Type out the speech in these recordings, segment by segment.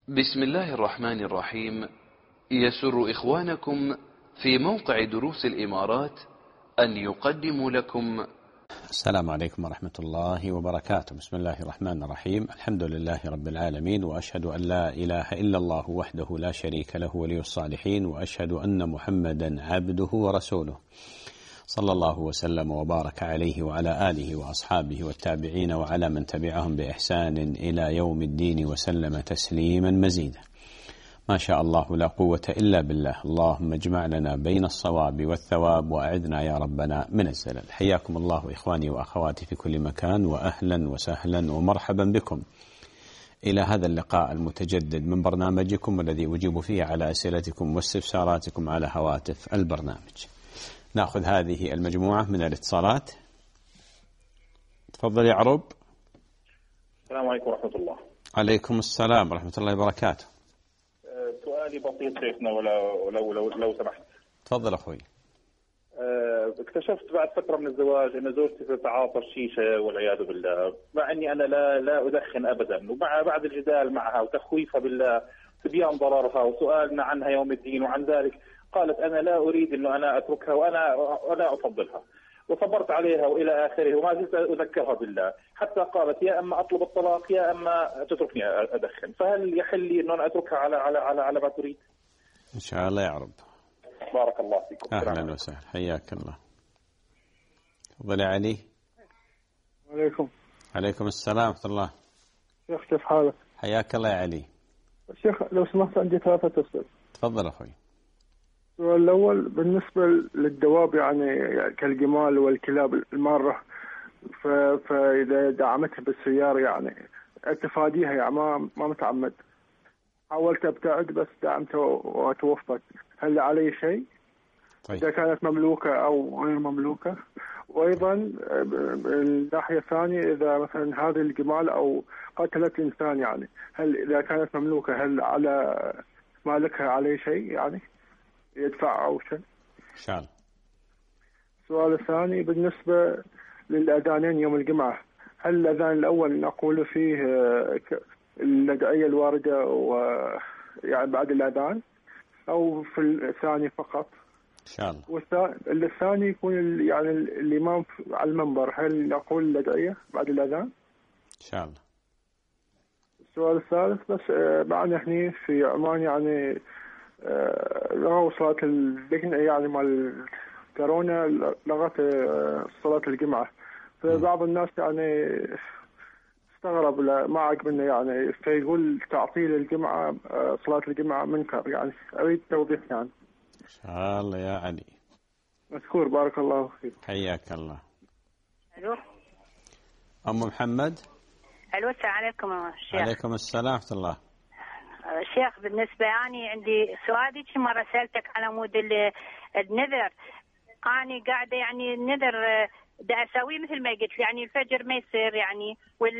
بسم الله الرحمن الرحيم. يسر إخوانكم في موقع دروس الإمارات أن يقدموا لكم. السلام عليكم ورحمة الله وبركاته. بسم الله الرحمن الرحيم. الحمد لله رب العالمين، وأشهد أن لا إله إلا الله وحده لا شريك له ولي الصالحين، وأشهد أن محمدا عبده ورسوله صلى الله وسلم وبارك عليه وعلى آله وأصحابه والتابعين وعلى من تبعهم بإحسان إلى يوم الدين وسلم تسليما مزيدا. ما شاء الله لا قوة إلا بالله. اللهم اجمع لنا بين الصواب والثواب وأعذنا يا ربنا من الزلل. حياكم الله إخواني وأخواتي في كل مكان، وأهلا وسهلا ومرحبا بكم إلى هذا اللقاء المتجدد من برنامجكم الذي أجيب فيه على أسئلتكم واستفساراتكم على هواتف البرنامج. نأخذ هذه المجموعة من الاتصالات. تفضل يا عروب. السلام عليكم ورحمة الله. عليكم السلام ورحمة الله وبركاته. سؤالي بسيط شيخنا لو سمحت. تفضل أخوي. اكتشفت بعد فترة من الزواج أن زوجتي تتعاطى الشيشة والعياذ بالله، مع أني أنا لا أدخن أبدا، ومع بعد الجدال معها وتخويفها بالله تبيان ضررها وسؤالنا عنها يوم الدين وعن ذلك، قالت أنا لا أريد أنه أنا أتركها وأنا أفضلها، وصبرت عليها وإلى آخره، وما زلت أذكرها بالله، حتى قالت يا أما أطلب الطلاق يا أما تتركني أدخن، فهل يحل لي أنه أنا أتركها على ما تريد؟ إن شاء الله يا رب. بارك الله فيكم. أهلا وسهلا، حياك الله. تفضل يا علي. عليكم. عليكم السلام ورحمة الله. شيخ كيف حالك؟ حياك الله يا علي. شيخ لو سمحت عندي 3 أسئلة. تفضل أخوي. السؤال الأول بالنسبة للدواب، يعني كالجمال والكلاب المارة، فإذا دعمتها بالسيارة يعني أتفاديها، يعني ما متعمد، حاولت أبتعد بس دعمتها وتوفت، هل علي شيء؟ طيب. إذا كانت مملوكة أو غير مملوكة. وأيضا الناحية الثانية إذا مثلا هذه الجمال أو قتلت إنسان، يعني هل إذا كانت مملوكة هل على مالكها عليه شيء، يعني يدفع أو شيء؟ إن شاء الله. السؤال الثاني بالنسبة للأذانين يوم الجمعة، هل الأذان الأول نقول فيه الأدعية الواردة ويعني بعد الأذان، أو في الثاني فقط؟ إن شاء الله. والثاني يكون يعني الإمام على المنبر، هل نقول الأدعية بعد الأذان؟ إن شاء الله. السؤال الثالث بس معنا احنا في عمان، يعني لغوا صلاة اللجنة يعني مال كورونا، لغت صلاة الجمعة، فبعض الناس يعني استغرب ما عجبنا، يعني فيقول تعطيل الجمعة صلاة الجمعة منكر، يعني أريد توضيح يعني. إن شاء الله يا علي. مشكور، بارك الله فيك. حياك الله. الو أم محمد. الو السلام عليكم يا شيخ. عليكم السلام ورحمة الله. شيخ بالنسبة يعني عندي سؤال، ديك مرة سألتك على مود النذر، أنا قاعدة يعني النذر دا أسويه مثل ما قلت، يعني الفجر ما يصير يعني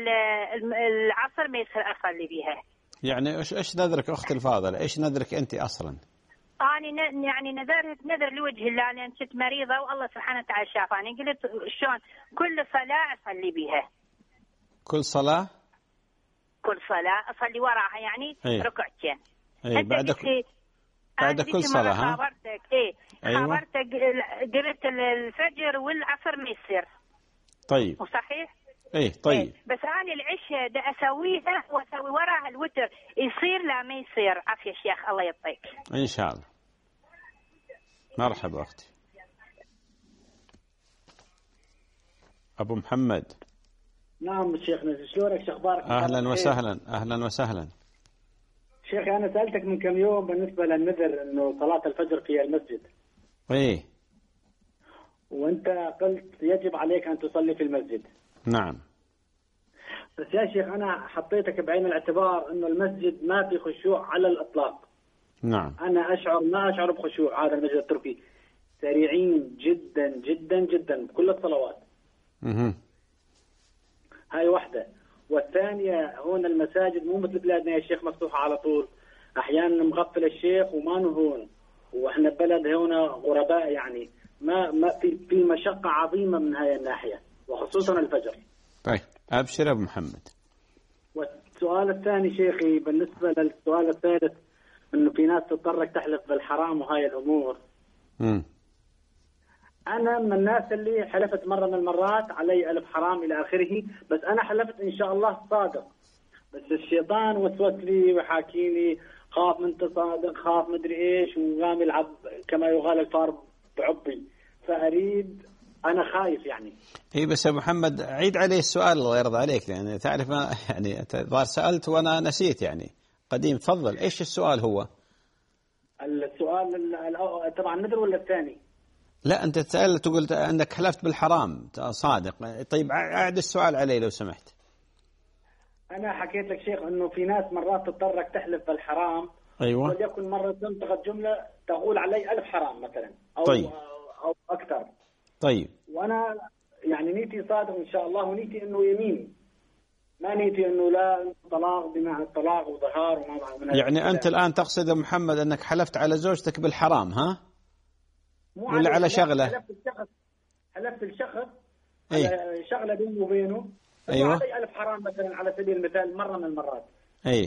والعصر ما يصير أصلي بيها. يعني إيش نذرك أختي الفاضلة؟ إيش نذرك أنت أصلا؟ أنا يعني نذر لوجه الله، لأن كنت مريضة والله سبحانه وتعالى شافاني، قلت شلون كل صلاة أصلي بيها. كل صلاة أصلي وراها يعني ركعتين. بعد كل صلاة. ها؟ خبرتك أيوة. خبرتك قلت الفجر والعصر ما يصير. طيب. وصحيح؟ طيب. بس أنا العشاء دا أسويها وأسوي وراها الوتر، يصير لا ما يصير؟ عافية شيخ، الله يعطيك. إن شاء الله. مرحبا أختي. أبو محمد. نعم شيخنا، شلونك؟ شخبارك؟ أهلا وسهلا. أهلا وسهلا. شيخ أنا سألتك من كم يوم بالنسبة للنذر إنه صلاة الفجر في المسجد. وأنت قلت يجب عليك أن تصلي في المسجد. نعم. بس يا شيخ أنا حطيتك بعين الاعتبار إنه المسجد ما في خشوع على الإطلاق. نعم. أنا ما أشعر بخشوع، هذا المسجد التركي سريعين جدا جدا جدا بكل الصلوات. هاي واحدة. والثانية هون المساجد مو مثل بلادنا يا شيخ مفتوحة على طول، أحيانا مغفل الشيخ وما نهون، وإحنا بلد هنا غرباء، يعني ما في مشقة عظيمة من هاي الناحية وخصوصا الفجر. طيب أبشر أبو محمد. السؤال الثاني شيخي بالنسبة للسؤال الثالث، إنه في ناس تضطر تحلف بالحرام وهاي الأمور. أنا من الناس اللي حلفت مرة من المرات علي ألف حرام إلى آخره، بس أنا حلفت إن شاء الله صادق، بس الشيطان وسوس لي وحاكيني خاف من تصادق، خاف مدري إيش، وقام يلعب كما يقال الفار بعبي، فأريد أنا خايف يعني. إيه بس يا محمد عيد عليه السؤال الله يرضى عليك، يعني تعرف ما يعني ظهر سألت وأنا نسيت يعني قديم. تفضل إيش السؤال هو؟ السؤال طبعا النذر ولا الثاني؟ لا أنت تسأل تقول أنك حلفت بالحرام صادق. طيب أعد السؤال علي لو سمحت. أنا حكيت لك شيخ إنه في ناس مرات تضطرك تحلف بالحرام. أيوة. وليكن مرة تنتقد جملة تقول علي 1000 حرام مثلا أو طيب. أو أكثر. طيب. وأنا يعني نيتي صادق إن شاء الله، ونيتي إنه يمين، ما نيتي إنه لا طلاق بمعنى الطلاق وظهار وما يعني أنت الآن تقصد يا محمد أنك حلفت على زوجتك بالحرام ها؟ ولا على شغلة؟ حلفت الشخص أيه؟ على شغلة بيني وبينه. أيوة. علي 1000 حرام مثلا على سبيل المثال مرة من المرات. أي.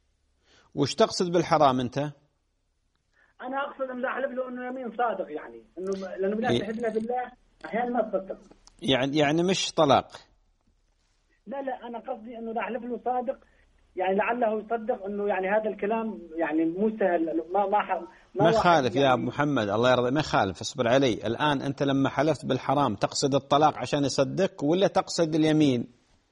وش تقصد بالحرام أنت؟ أنا أقصد أن لا أحلف له إنه يمين صادق، يعني إنه لأنه بناس تحلفنا بالله أحيانا ما تصدق. يعني مش طلاق. لا أنا قصدي إنه لا أحلف له صادق، يعني لعله يصدق إنه يعني هذا الكلام يعني مو سهل، ما خالف يعني. يا أبو محمد الله يرضى ما خالف، اصبر علي. الآن أنت لما حلفت بالحرام تقصد الطلاق عشان يصدق ولا تقصد اليمين؟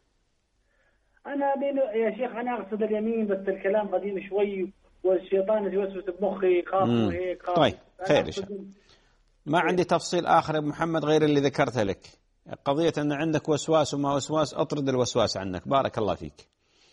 أنا يا شيخ أنا أقصد اليمين، بس الكلام قديم شوي والشيطان يوسوس بمخي خاف وهيك خاف. طيب خير إن شاء الله. ما عندي تفصيل آخر يا أبو محمد غير اللي ذكرته لك، قضية أن عندك وسواس وما وسواس، أطرد الوسواس عنك. بارك الله فيك.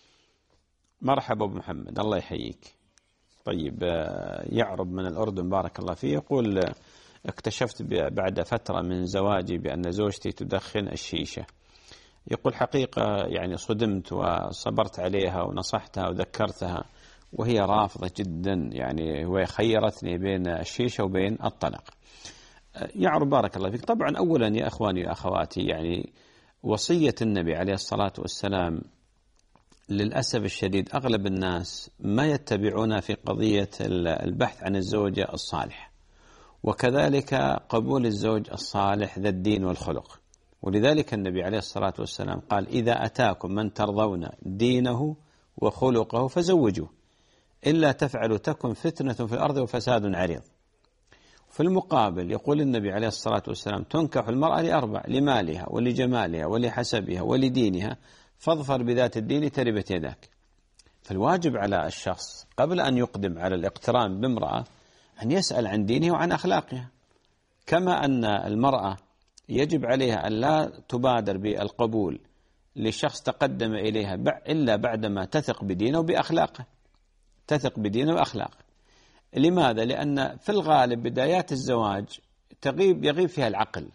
مرحبا أبو محمد الله يحييك. طيب يعرب من الأردن بارك الله فيه يقول اكتشفت بعد فترة من زواجي بأن زوجتي تدخن الشيشة. يقول حقيقة يعني صدمت وصبرت عليها ونصحتها وذكرتها وهي رافضة جدا، يعني وخيرتني بين الشيشة وبين الطلاق. يعرب بارك الله فيك. طبعا أولا يا أخواني وأخواتي يعني وصية النبي عليه الصلاة والسلام للأسف الشديد أغلب الناس ما يتبعون في قضية البحث عن الزوجة الصالح، وكذلك قبول الزوج الصالح ذا الدين والخلق. ولذلك النبي عليه الصلاة والسلام قال إذا أتاكم من ترضون دينه وخلقه فزوجوه إلا تفعلوا تكن فتنة في الأرض وفساد عريض. في المقابل يقول النبي عليه الصلاة والسلام تنكح المرأة لأربع: لمالها ولجمالها ولحسبها ولدينها فاظفر بذات الدين تربت يداك. فالواجب على الشخص قبل أن يقدم على الاقتران بامرأة أن يسأل عن دينها وعن أخلاقها، كما أن المرأة يجب عليها أن لا تبادر بالقبول لشخص تقدم إليها إلا بعدما تثق بدينه وبأخلاقه، تثق بدينه وأخلاقه. لماذا؟ لأن في الغالب بدايات الزواج يغيب فيها العقل،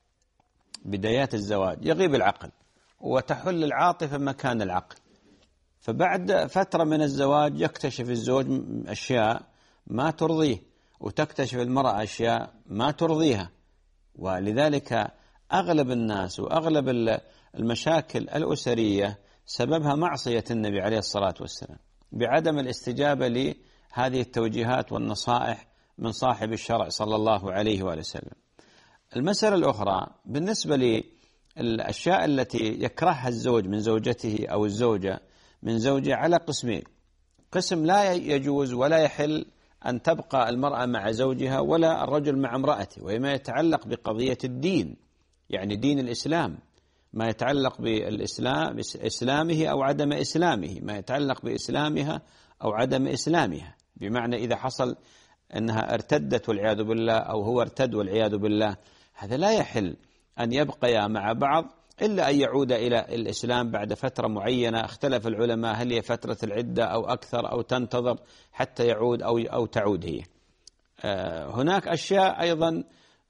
بدايات الزواج يغيب العقل وتحل العاطفة مكان العقل، فبعد فترة من الزواج يكتشف الزوج أشياء ما ترضيه وتكتشف المرأة أشياء ما ترضيها. ولذلك أغلب الناس وأغلب المشاكل الأسرية سببها معصية النبي عليه الصلاة والسلام بعدم الاستجابة لهذه التوجيهات والنصائح من صاحب الشرع صلى الله عليه وآله وسلم. المسألة الأخرى بالنسبة للأشياء التي يكرهها الزوج من زوجته أو الزوجة من زوجها على قسمين: قسم لا يجوز ولا يحل أن تبقى المرأة مع زوجها ولا الرجل مع امرأته، وما يتعلق بقضية الدين، يعني دين الإسلام، ما يتعلق بالإسلام إسلامه أو عدم إسلامه، ما يتعلق بإسلامها أو عدم إسلامها، بمعنى إذا حصل أنها ارتدت والعياذ بالله أو هو ارتد والعياذ بالله، هذا لا يحل أن يبقيا مع بعض إلا أن يعود إلى الإسلام بعد فترة معينة. اختلف العلماء هل هي فترة العدة أو أكثر أو تنتظر حتى يعود أو تعود هي. هناك أشياء أيضا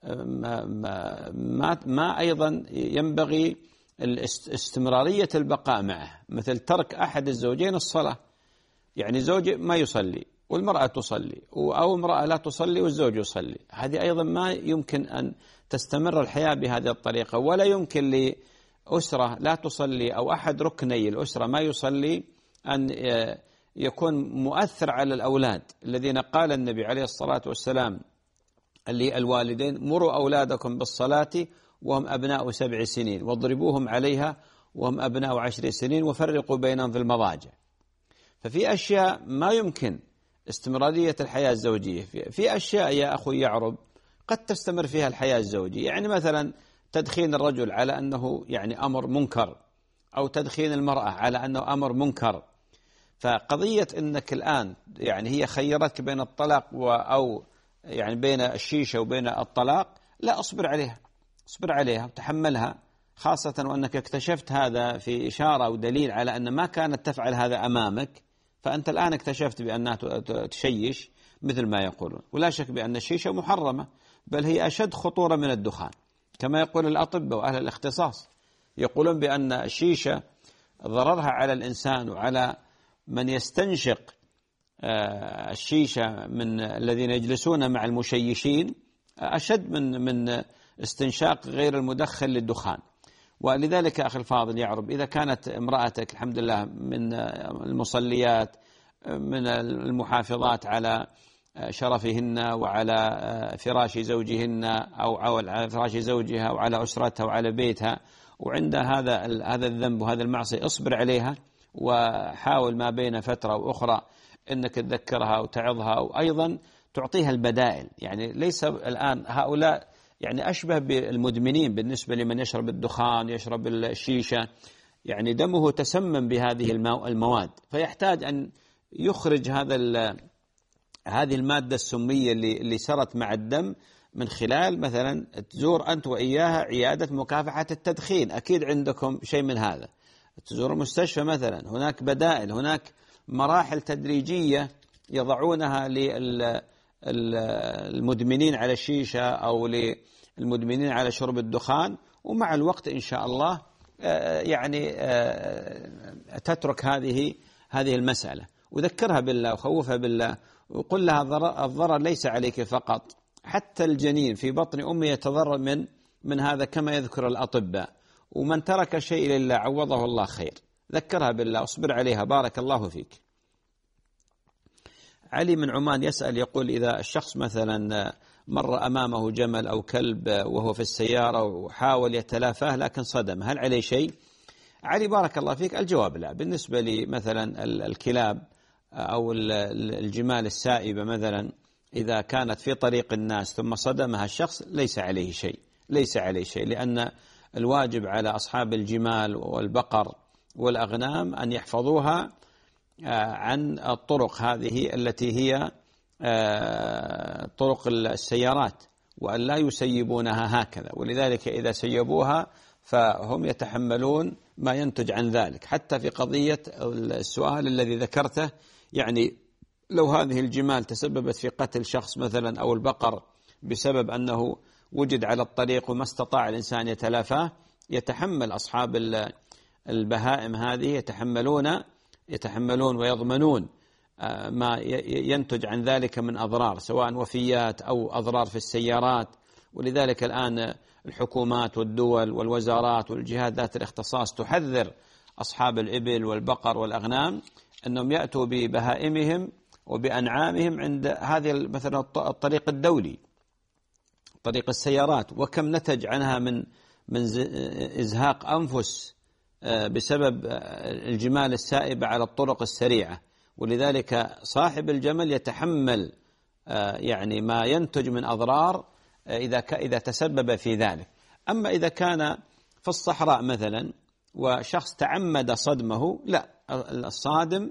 ما أيضا ينبغي استمرارية البقاء معه، مثل ترك أحد الزوجين الصلاة، يعني زوج ما يصلي والمرأة تصلي، أو امرأة لا تصلي والزوج يصلي، هذه أيضا ما يمكن أن تستمر الحياة بهذه الطريقة. ولا يمكن لأسرة لا تصلي أو أحد ركني الأسرة ما يصلي أن يكون مؤثر على الأولاد الذين قال النبي عليه الصلاة والسلام للوالدين: مروا أولادكم بالصلاة وهم أبناء 7 سنين واضربوهم عليها وهم أبناء 10 سنين وفرقوا بينهم في المضاجع. ففي أشياء ما يمكن استمرارية الحياة الزوجية، في أشياء يا أخوي يعرب قد تستمر فيها الحياة الزوجية، يعني مثلا تدخين الرجل على أنه يعني أمر منكر، أو تدخين المرأة على أنه أمر منكر. فقضية أنك الآن يعني هي خيرتك بين الطلاق أو يعني بين الشيشة وبين الطلاق، لا، أصبر عليها وتحملها، خاصة وأنك اكتشفت هذا في إشارة أو دليل على أن ما كانت تفعل هذا أمامك، فأنت الآن اكتشفت بأنها تشيش مثل ما يقولون. ولا شك بأن الشيشة محرمة، بل هي أشد خطورة من الدخان، كما يقول الأطباء وأهل الاختصاص، يقولون بأن الشيشة ضررها على الإنسان وعلى من يستنشق الشيشة من الذين يجلسون مع المشيشين أشد من استنشاق غير المدخن للدخان. ولذلك أخي الفاضل يعرب، إذا كانت امرأتك الحمد لله من المصليات، من المحافظات على شرفهن وعلى فراش زوجهن أو على فراش زوجها وعلى أسرتها وعلى بيتها، وعندها هذا الذنب وهذا المعصية، اصبر عليها وحاول ما بين فترة وأخرى أنك تذكرها وتعظها، وأيضا تعطيها البدائل. يعني ليس الآن هؤلاء يعني أشبه بالمدمنين بالنسبة لمن يشرب الدخان يشرب الشيشة، يعني دمه تسمم بهذه المواد، فيحتاج أن يخرج هذه المادة السمية اللي سرت مع الدم من خلال مثلا تزور أنت وإياها عيادة مكافحة التدخين، أكيد عندكم شيء من هذا، تزور المستشفى مثلا، هناك بدائل، هناك مراحل تدريجية يضعونها للمدمنين على الشيشة أو للمدمنين على شرب الدخان، ومع الوقت إن شاء الله يعني تترك هذه المسألة، وذكرها بالله وخوفها بالله، وقل لها الضرر ليس عليك فقط، حتى الجنين في بطن أمه يتضرر من هذا كما يذكر الأطباء، ومن ترك شيء لله عوضه الله خير. ذكرها بالله، اصبر عليها، بارك الله فيك. علي من عمان يسأل يقول: إذا الشخص مثلا مر أمامه جمل أو كلب وهو في السيارة وحاول يتلافاه لكن صدم، هل عليه شيء؟ علي بارك الله فيك، الجواب لا. بالنسبة لي مثلا الكلاب أو الجمال السائبة مثلا، إذا كانت في طريق الناس ثم صدمها الشخص ليس عليه شيء، لأن الواجب على أصحاب الجمال والبقر والأغنام أن يحفظوها عن الطرق هذه التي هي طرق السيارات، وأن لا يسيبونها هكذا، ولذلك إذا سيبوها فهم يتحملون ما ينتج عن ذلك. حتى في قضية السؤال الذي ذكرته، يعني لو هذه الجمال تسببت في قتل شخص مثلا أو البقر بسبب أنه وجد على الطريق وما استطاع الإنسان يتلافاه، يتحمل أصحاب البهائم هذه يتحملون ويضمنون ما ينتج عن ذلك من أضرار، سواء وفيات أو أضرار في السيارات. ولذلك الآن الحكومات والدول والوزارات والجهات ذات الاختصاص تحذر أصحاب الإبل والبقر والأغنام أنهم يأتوا ببهائمهم وبأنعامهم عند هذه مثلا الطريق الدولي، طريق السيارات، وكم نتج عنها من إزهاق أنفس بسبب الجمال السائبة على الطرق السريعة. ولذلك صاحب الجمل يتحمل يعني ما ينتج من أضرار إذا تسبب في ذلك. أما إذا كان في الصحراء مثلا وشخص تعمد صدمه، لا، الصادم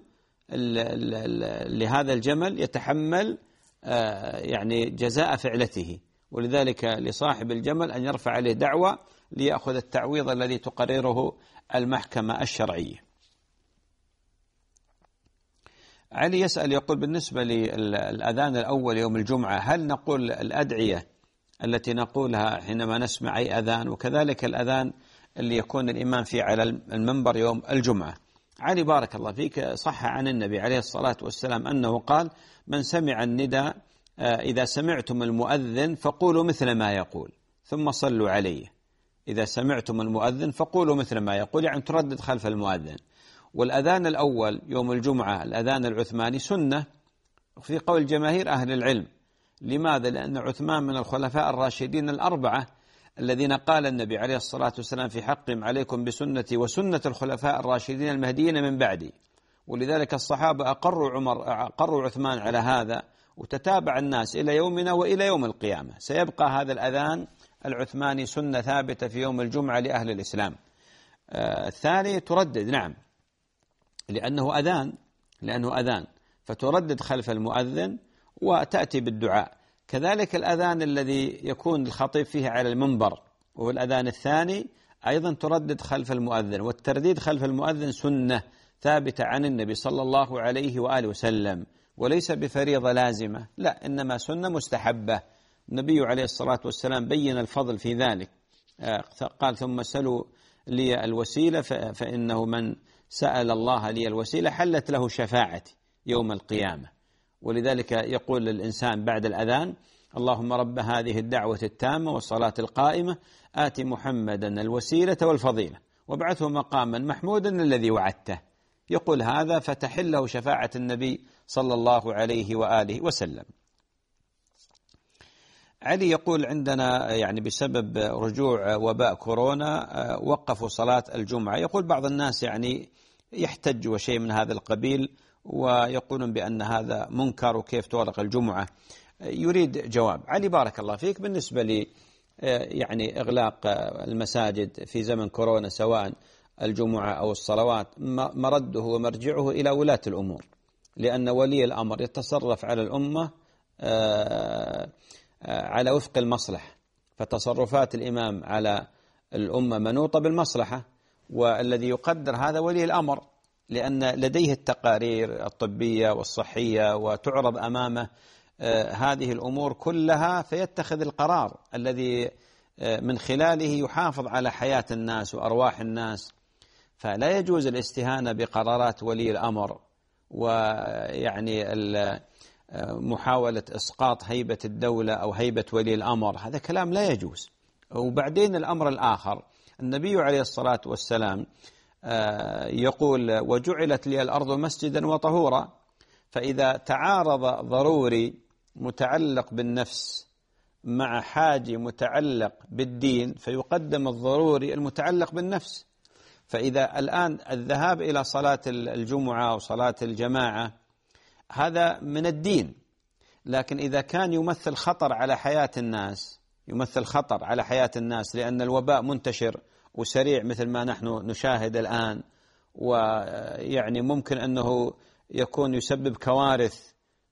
لهذا الجمل يتحمل يعني جزاء فعلته، ولذلك لصاحب الجمل أن يرفع عليه دعوى ليأخذ التعويض الذي تقرره المحكمة الشرعية. علي يسأل يقول: بالنسبة للأذان الأول يوم الجمعة، هل نقول الأدعية التي نقولها حينما نسمع أي أذان، وكذلك الأذان اللي يكون الإمام فيه على المنبر يوم الجمعة؟ علي بارك الله فيك، صح عن النبي عليه الصلاة والسلام أنه قال: من سمع النداء إذا سمعتم المؤذن فقولوا مثل ما يقول ثم صلوا عليه. إذا سمعتم المؤذن فقولوا مثل ما يقول، يعني تردد خلف المؤذن. والأذان الأول يوم الجمعة الأذان العثماني سنة في قول جماهير أهل العلم. لماذا؟ لأن عثمان من الخلفاء الراشدين الأربعة الذين قال النبي عليه الصلاة والسلام في حقهم عليكم بسنتي وسنة الخلفاء الراشدين المهديين من بعدي. ولذلك الصحابة أقروا عثمان على هذا، وتتابع الناس إلى يومنا وإلى يوم القيامة. سيبقى هذا الأذان العثماني سنة ثابتة في يوم الجمعة لأهل الإسلام. الثاني تردد، نعم، لأنه أذان فتردد خلف المؤذن وتأتي بالدعاء. كذلك الأذان الذي يكون الخطيب فيه على المنبر وهو الأذان الثاني أيضا تردد خلف المؤذن، والترديد خلف المؤذن سنة ثابتة عن النبي صلى الله عليه وآله وسلم، وليس بفريضة لازمة، لا، إنما سنة مستحبة. النبي عليه الصلاة والسلام بين الفضل في ذلك، قال ثم سلوا لي الوسيلة فإنه من سأل الله لي الوسيلة حلت له شفاعتي يوم القيامة. ولذلك يقول الإنسان بعد الأذان: اللهم رب هذه الدعوة التامة والصلاة القائمة آت محمدا الوسيلة والفضيلة وابعثه مقاما محمودا الذي وعدته. يقول هذا فتحله شفاعة النبي صلى الله عليه وآله وسلم. علي يقول: عندنا يعني بسبب رجوع وباء كورونا وقفوا صلاة الجمعة. يقول بعض الناس يعني يحتج وشيء من هذا القبيل، ويقولون بأن هذا منكر وكيف تغلق الجمعة. يريد جواب. علي بارك الله فيك، بالنسبة لي يعني إغلاق المساجد في زمن كورونا سواء الجمعة أو الصلوات مرده ومرجعه إلى ولاة الأمور، لأن ولي الأمر يتصرف على الأمة على وفق المصلحة، فتصرفات الإمام على الأمة منوطة بالمصلحة، والذي يقدر هذا ولي الأمر، لأن لديه التقارير الطبية والصحية وتعرض أمامه هذه الأمور كلها، فيتخذ القرار الذي من خلاله يحافظ على حياة الناس وأرواح الناس. فلا يجوز الاستهانة بقرارات ولي الأمر، ويعني محاولة إسقاط هيبة الدولة أو هيبة ولي الأمر، هذا كلام لا يجوز. وبعدين الأمر الآخر، النبي عليه الصلاة والسلام يقول: وجعلت لي الأرض مسجدا وطهورا. فإذا تعارض ضروري متعلق بالنفس مع حاجة متعلق بالدين فيقدم الضروري المتعلق بالنفس. فإذا الآن الذهاب إلى صلاة الجمعة وصلاة الجماعة هذا من الدين، لكن إذا كان يمثل خطر على حياة الناس، لأن الوباء منتشر وسريع مثل ما نحن نشاهد الآن، ويعني ممكن أنه يكون يسبب كوارث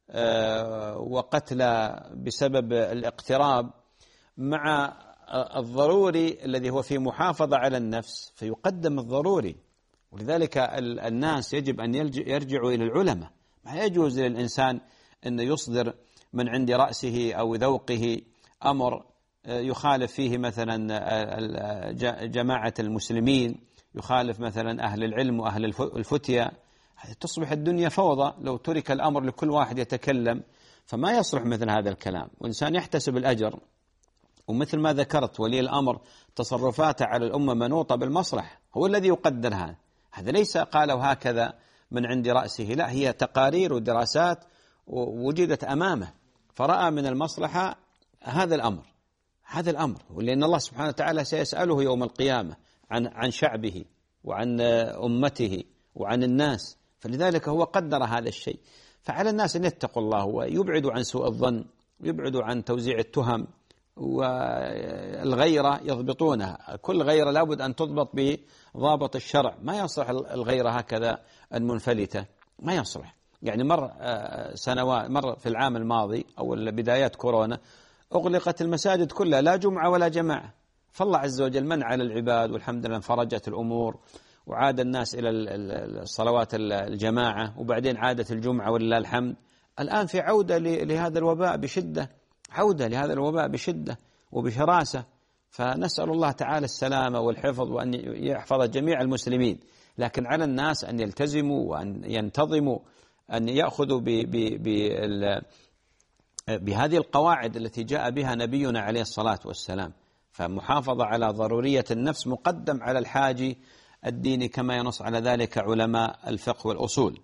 وقتلى بسبب الاقتراب، مع الضروري الذي هو في محافظة على النفس فيقدم الضروري. ولذلك الناس يجب أن يرجعوا إلى العلماء. ما يجوز للإنسان أن يصدر من عند رأسه أو ذوقه أمر يخالف فيه مثلا جماعة المسلمين، يخالف مثلا أهل العلم وأهل الفتية. تصبح الدنيا فوضى لو ترك الأمر لكل واحد يتكلم، فما يصلح مثل هذا الكلام. والإنسان يحتسب الأجر، ومثل ما ذكرت ولي الأمر تصرفاته على الأمة منوطة بالمصلحة، هو الذي يقدرها. هذا ليس قاله هكذا من عند رأسه، لا، هي تقارير ودراسات وجدت أمامه، فرأى من المصلحة هذا الأمر، ولأن الله سبحانه وتعالى سيسأله يوم القيامة عن شعبه وعن أمته وعن الناس، فلذلك هو قدر هذا الشيء. فعلى الناس أن يتقوا الله ويبعدوا عن سوء الظن ويبعدوا عن توزيع التهم، والغيرة يضبطونها. كل غيرة لابد أن تضبط بضابط الشرع، ما يصلح الغيرة هكذا المنفلتة، ما يصلح. يعني مر في العام الماضي أو بدايات كورونا أغلقت المساجد كلها، لا جمعة ولا جماعة، فالله عز وجل من على العباد، والحمد لله انفرجت الأمور وعاد الناس إلى الصلوات الجماعة، وبعدين عادت الجمعة ولله الحمد. الآن في عودة لهذا الوباء بشدة، وبشراسة، فنسأل الله تعالى السلامة والحفظ وأن يحفظ جميع المسلمين. لكن على الناس أن يلتزموا وأن ينتظموا، أن يأخذوا بهذه القواعد التي جاء بها نبينا عليه الصلاة والسلام. فمحافظة على ضرورية النفس مقدم على الحاجة الديني كما ينص على ذلك علماء الفقه والأصول.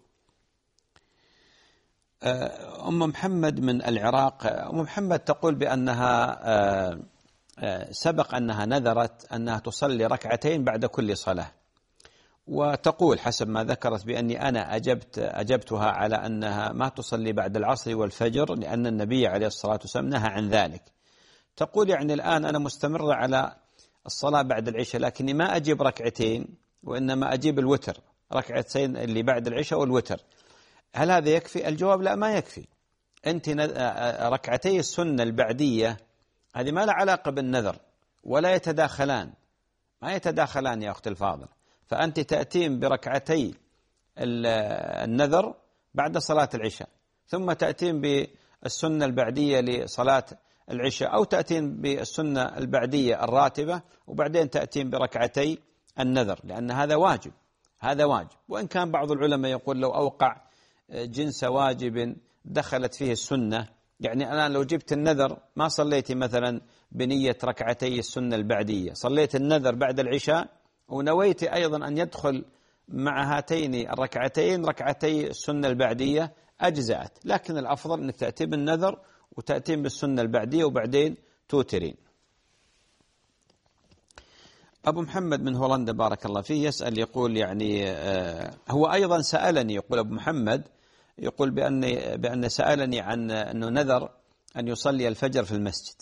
أم محمد من العراق، أم محمد تقول بأنها سبق أنها نذرت أنها تصلي ركعتين بعد كل صلاة، وتقول حسب ما ذكرت بأني أنا أجبتها على أنها ما تصلي بعد العصر والفجر لأن النبي عليه الصلاة والسلام نهى عن ذلك. تقول يعني الآن أنا مستمرة على الصلاة بعد العشاء، لكني ما أجيب ركعتين وإنما أجيب الوتر، ركعتين اللي بعد العشاء والوتر. هل هذا يكفي؟ الجواب لا، ما يكفي. أنت ركعتي السنة البعدية هذه ما لها علاقة بالنذر ولا يتداخلان، ما يتداخلان يا أخت الفاضل. فأنت تأتين بركعتي النذر بعد صلاة العشاء، ثم تأتين بالسنة البعدية لصلاة العشاء، أو تأتين بالسنة البعدية الراتبة وبعدين تأتين بركعتي النذر، لأن هذا واجب، هذا واجب. وإن كان بعض العلماء يقول لو أوقع جنس واجب دخلت فيه السنة، يعني أنا لو جبت النذر ما صليت مثلا بنية ركعتي السنة البعدية، صليت النذر بعد العشاء ونويت أيضا أن يدخل مع هاتين الركعتين ركعتي السنة البعدية أجزأت، لكن الأفضل أنك تأتي بالنذر وتأتين بالسنة البعدية وبعدين توترين. أبو محمد من هولندا بارك الله فيه يسأل يقول يعني هو أيضا سألني، يقول أبو محمد يقول بأن سألني عن أنه نذر أن يصلي الفجر في المسجد،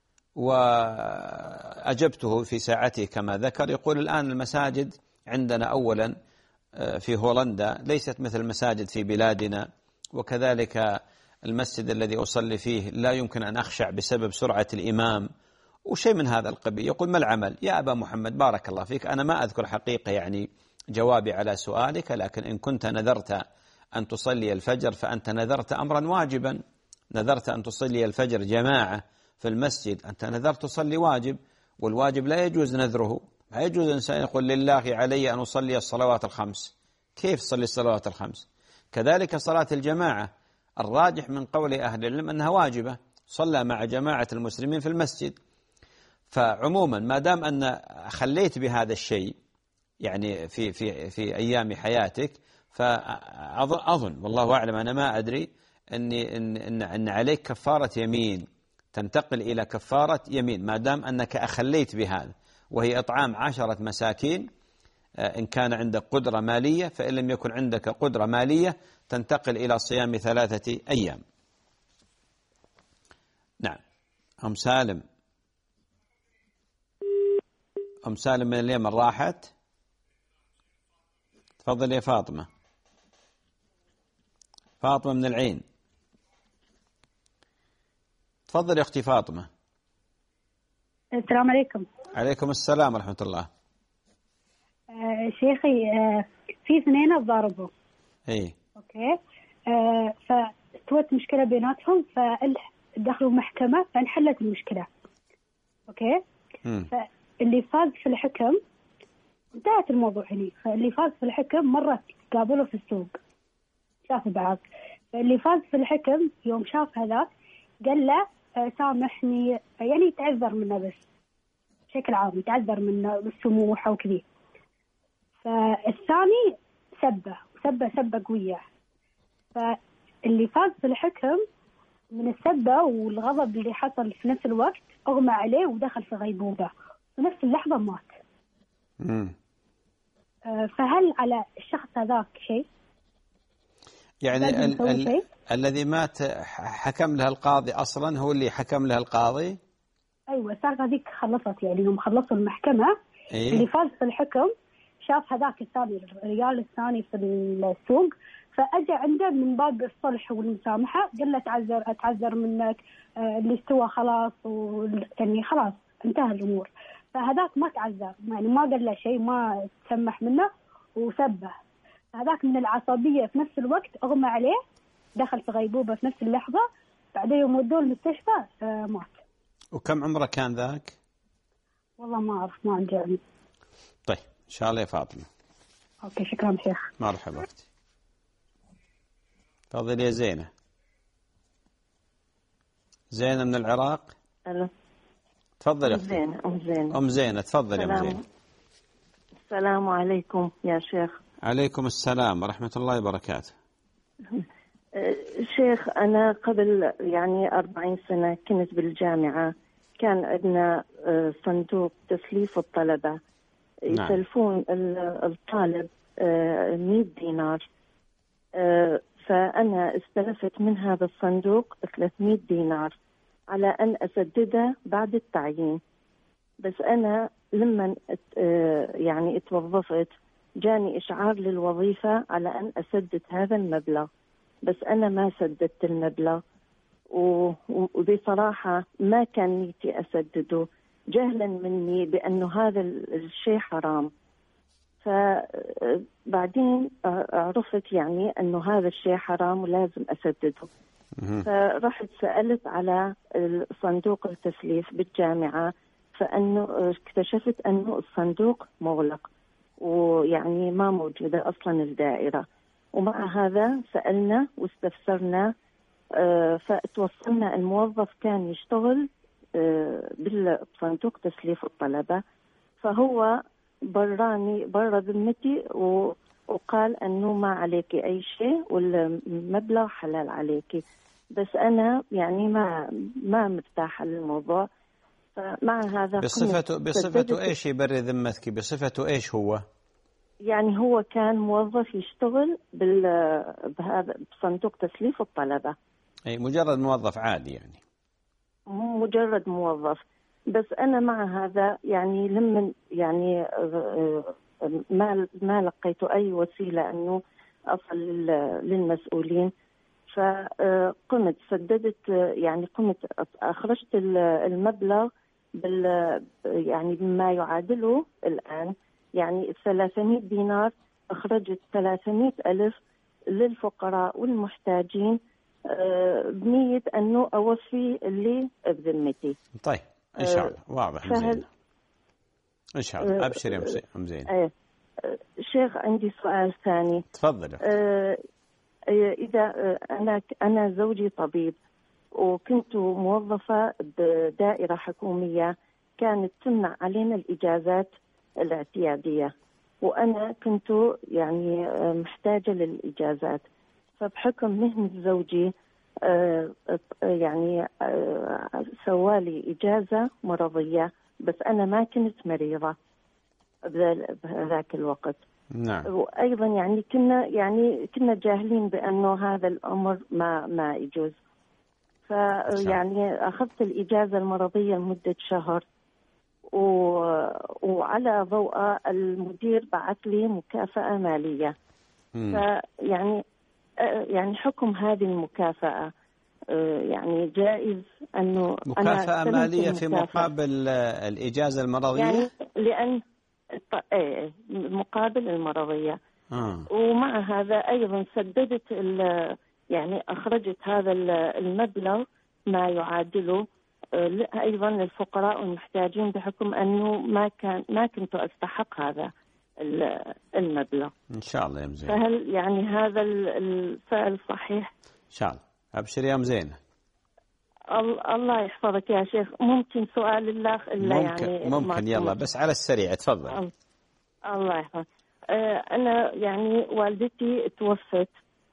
وأجبته في ساعته كما ذكر. يقول الآن المساجد عندنا أولا في هولندا ليست مثل المساجد في بلادنا، وكذلك المسجد الذي أصلي فيه لا يمكن أن أخشع بسبب سرعة الإمام وشيء من هذا القبيل. يقول ما العمل؟ يا أبا محمد بارك الله فيك، أنا ما أذكر حقيقة يعني جوابي على سؤالك، لكن إن كنت نذرت أن تصلي الفجر فأنت نذرت أمرا واجبا، نذرت أن تصلي الفجر جماعة في المسجد، أنت نذرت تصلي واجب، والواجب لا يجوز نذره. لا يجوز الإنسان يقول لله علي أن أصلي الصلوات الخمس، كيف تصلي الصلوات الخمس؟ كذلك صلاة الجماعة الراجح من قول أهل العلم أنها واجبة، صلى مع جماعة المسلمين في المسجد. فعموما ما دام أن خليت بهذا الشيء يعني في أيام حياتك، فأظن والله أعلم، أنا ما أدري أن عليك كفارة يمين، تنتقل إلى كفارة يمين ما دام أنك أخليت بهذا، وهي إطعام 10 مساكين إن كان عندك قدرة مالية، فإن لم يكن عندك قدرة مالية تنتقل إلى صيام 3 أيام. نعم. أم سالم من اليمن راحت. تفضل يا فاطمة من العين. تفضل يا أختي فاطمة. السلام عليكم. عليكم السلام ورحمة الله. شيخي في 2 تضاربوا. إيه. أوكي. فاستوت مشكلة بيناتهم، فدخلوا محكمة فانحلت المشكلة. أوكي. فاللي فاز في الحكم انتهت الموضوع هني، فاللي فاز في الحكم مرة تقابلوا في السوق شافوا بعض، فاللي فاز في الحكم يوم شاف هذاك قال له سامحني، يعني يتعذر منه بس بشكل عام، يتعذر منه بالسموح أو كذي. فالثاني سبه قوية، فاللي فاز في الحكم من السبة والغضب اللي حصل في نفس الوقت أغمى عليه ودخل في غيبوبة، في نفس اللحظة مات. فهل على الشخص هذاك شيء؟ يعني الذي مات حكم له القاضي أصلا، هو اللي حكم له القاضي؟ أيوة، السالفة هذيك خلصت، يعني يوم خلصوا المحكمة إيه؟ اللي فاز في الحكم شاف هذاك الثاني الرجال الثاني في السوق، فأجى عنده من باب الصلح والمسامحة، قال له أتعذر منك، اللي استوى خلاص، يعني خلاص انتهى الأمور. فهذاك ما تعذر، يعني ما قال له شيء، ما تسمح منه وسبه. هذاك من العصبية في نفس الوقت أغمى عليه، دخل في غيبوبة في نفس اللحظة، بعدين يوم ودوه المستشفى مات. وكم عمره كان ذاك؟ والله ما أعرف، ما عندي علم. طيب إن شاء الله يا فاطمة. أوكي شكرا شيخ. مرحبا أختي. تفضل يا زينة. زينة من العراق. ألو. تفضل يا أختي. أم زينة. أم زينة تفضل يا أم زينة. السلام عليكم يا شيخ. عليكم السلام ورحمة الله وبركاته. شيخ، أنا قبل 40 سنة كنت بالجامعة، كان عندنا صندوق تسليف الطلبة. يسلفون الطالب 100 دينار، فأنا استلفت من هذا الصندوق 300 دينار على أن أسدده بعد التعيين. بس أنا لما اتوظفت جاني إشعار للوظيفة على أن أسدد هذا المبلغ، بس أنا ما سددت المبلغ، وبصراحة ما كان نيتي أسدده جهلا مني بأنه هذا الشيء حرام. فبعدين عرفت أنه هذا الشيء حرام ولازم أسدده. فرحت سألت على صندوق التسليف بالجامعة، فأنه اكتشفت أنه الصندوق مغلق ما موجودة أصلا الدائرة. ومع هذا سألنا واستفسرنا، فتوصلنا الموظف كان يشتغل بالصندوق تسليف الطلبة، فهو براني برا ذمتي وقال أنه ما عليك أي شيء والمبلغ حلال عليك. بس أنا ما مرتاحة للموضوع. فمع هذا بصفته إيش يبرر ذمتك؟ بصفته إيش هو؟ هو كان موظف يشتغل بهذا بصندوق تسليف الطلبة. أي مجرد موظف عادي مجرد موظف. بس أنا مع هذا لما ما لقيت أي وسيلة أنه أصل للمسؤولين، فقمت سددت قمت أخرجت المبلغ بما يعادله الآن 300 دينار. أخرجت 300,000 للفقراء والمحتاجين بنية أنه أوفي اللي بذمتي. طيب إن شاء الله واضح زين إن شاء الله. أبشر يا أم زين. شيخ، عندي سؤال ثاني. تفضل. إذا أنا زوجي طبيب، وكنت موظفة بدائرة حكومية، كانت تمنع علينا الإجازات الاعتيادية، وأنا كنت محتاجة للإجازات. فبحكم مهنة زوجي سوالي إجازة مرضية، بس أنا ما كنت مريضة بذاك الوقت. نعم. وأيضا كنا جاهلين بأنه هذا الأمر ما يجوز. أخذت الإجازة المرضية لمدة شهر، وعلى ضوء المدير بعث لي مكافأة مالية. حكم هذه المكافأة جائز أنه مكافأة مالية في مقابل الإجازة المرضية؟ لأن مقابل المرضية. ومع هذا أيضا سددت أخرجت هذا المبلغ ما يعادله أيضا للفقراء والمحتاجين، بحكم أنه ما كنت أستحق هذا المبلغ. إن شاء الله يا مزين. فهل هذا الفعل صحيح؟ إن شاء الله. أبشر يا مزين. الله يحفظك يا شيخ. ممكن سؤال الله ممكن يلا بس على السريع تفضل. الله يحفظك. أنا والدتي توفت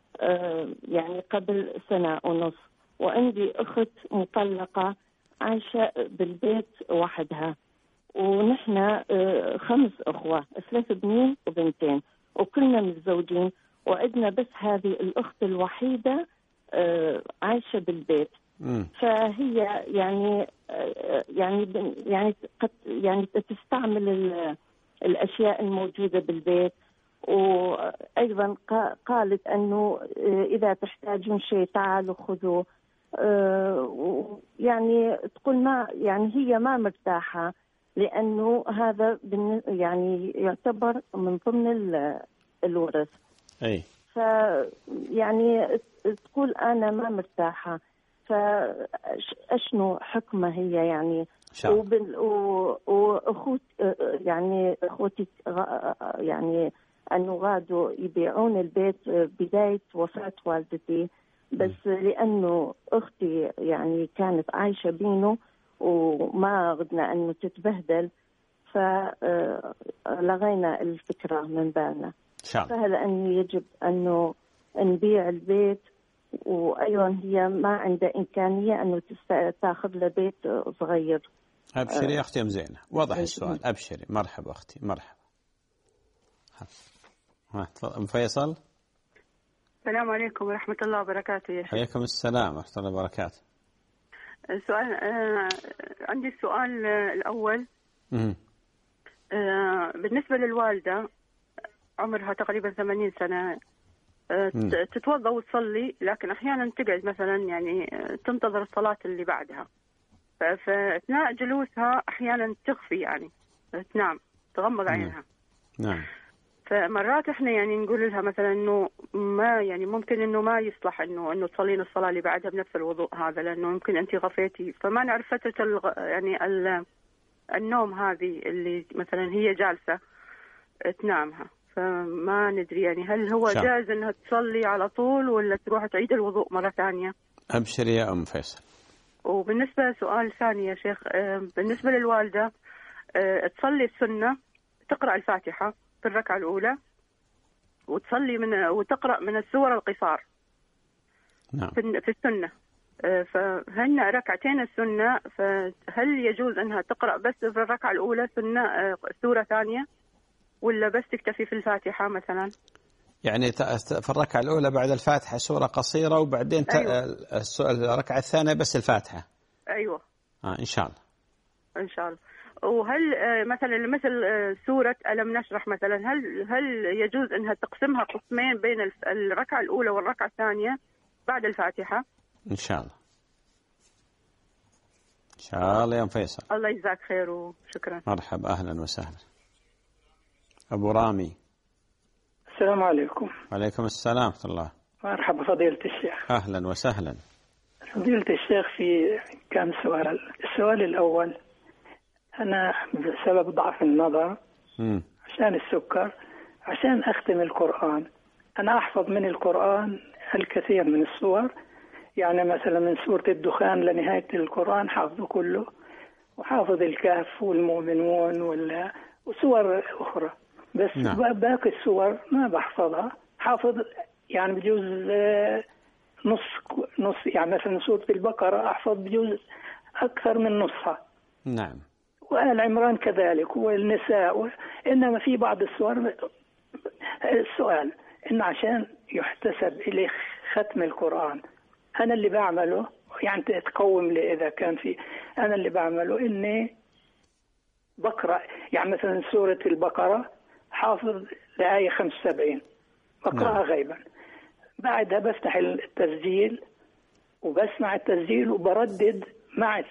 قبل 1.5 سنة، وعندي أخت مطلقة عايشة بالبيت وحدها، ونحن 5 أخوة، 3 بنين وبنتين، وكلنا متزوجين، وعندنا بس هذه الأخت الوحيدة عايشة بالبيت. فهي تستعمل الأشياء الموجودة بالبيت، وأيضا قالت أنه إذا تحتاجون شيء تعالوا خذوه. تقول ما هي ما مرتاحة، لأنه هذا يعتبر من ضمن الورث. أي. تقول أنا ما مرتاحة، فأشنو حكمة هي وأخوت أخوتي أنه غادوا يبيعون البيت بداية وفاة والدتي، بس لأنه أختي كانت عايشة بينه وما غدنا أنه تتبهدل، فلغينا الفكرة من بالنا. إن شاء الله. فهل أن يجب أنه نبيع البيت، وأيضا هي ما عندها إمكانية أنه تاخذ له بيت صغير. أبشري يا أختي أم زينة، واضح السؤال. أبشري. مرحبا أختي، مرحبا. أم فيصل. السلام عليكم ورحمة الله وبركاته يا شيخ. عليكم السلام ورحمة الله وبركاته. السؤال عندي السؤال الأول. بالنسبة للوالدة عمرها تقريبا 80 سنة، تتوضأ وتصلي، لكن أحيانا تقعد مثلا يعني تنتظر الصلاة اللي بعدها، فأثناء جلوسها أحيانا تخفي يعني تنام، تغمض عينها. نعم. فمرات احنا يعني نقول لها مثلا انه ما يعني ممكن انه ما يصلح انه تصلين الصلاه اللي بعدها بنفس الوضوء هذا، لانه ممكن انت غفيتي، فما نعرف فتره يعني النوم هذه اللي مثلا هي جالسه تنامها، فما ندري يعني هل هو جائز انها تصلي على طول ولا تروح تعيد الوضوء مره ثانيه؟ ابشري يا ام فيصل. وبالنسبه سؤال ثاني يا شيخ، بالنسبه للوالده تصلي السنه، تقرا الفاتحه في الركعة الأولى، وتصلي وتقرأ من السور القصار. نعم. في السنة، فهن ركعتين السنة، فهل يجوز أنها تقرأ بس في الركعة الأولى سنة سورة ثانية، ولا بس تكتفي في الفاتحة مثلا؟ يعني في الركعة الأولى بعد الفاتحة سورة قصيرة، وبعدين أيوة. الركعة الثانية بس الفاتحة. أيوة. إن شاء الله. إن شاء الله. وهل مثلا مثل سورة ألم نشرح مثلا، هل يجوز أنها تقسمها قسمين بين الركعة الأولى والركعة الثانية بعد الفاتحة؟ إن شاء الله. إن شاء الله يا فيصل. الله يجزاك خير وشكرا. مرحبا، أهلا وسهلا. أبو رامي. السلام عليكم. وعليكم السلام ورحمة الله. مرحبا فضيلة الشيخ. أهلا وسهلا. فضيلة الشيخ، في كم سؤال. السؤال الأول، أنا بسبب ضعف النظر عشان السكر، عشان أختم القرآن، أنا أحفظ من القرآن الكثير من السور، يعني مثلا من سورة الدخان لنهاية القرآن حافظه كله، وحافظ الكهف والمؤمنون وسور أخرى، بس باقي السور ما بحفظها. حافظ يعني بجوز نص، يعني مثلا سورة البقرة أحفظ بجوز أكثر من نصها. نعم. وآل عمران كذلك، والنساء. إنما في بعض السور، السؤال إن عشان يحتسب إليه ختم القرآن، أنا اللي بعمله يعني تقوم لي إذا كان في، أنا اللي بعمله إني بقرأ يعني مثلا سورة البقرة حافظ لآية 75 بقرأها غيبا، بعدها بفتح التسجيل وبسمع التسجيل وبردد مع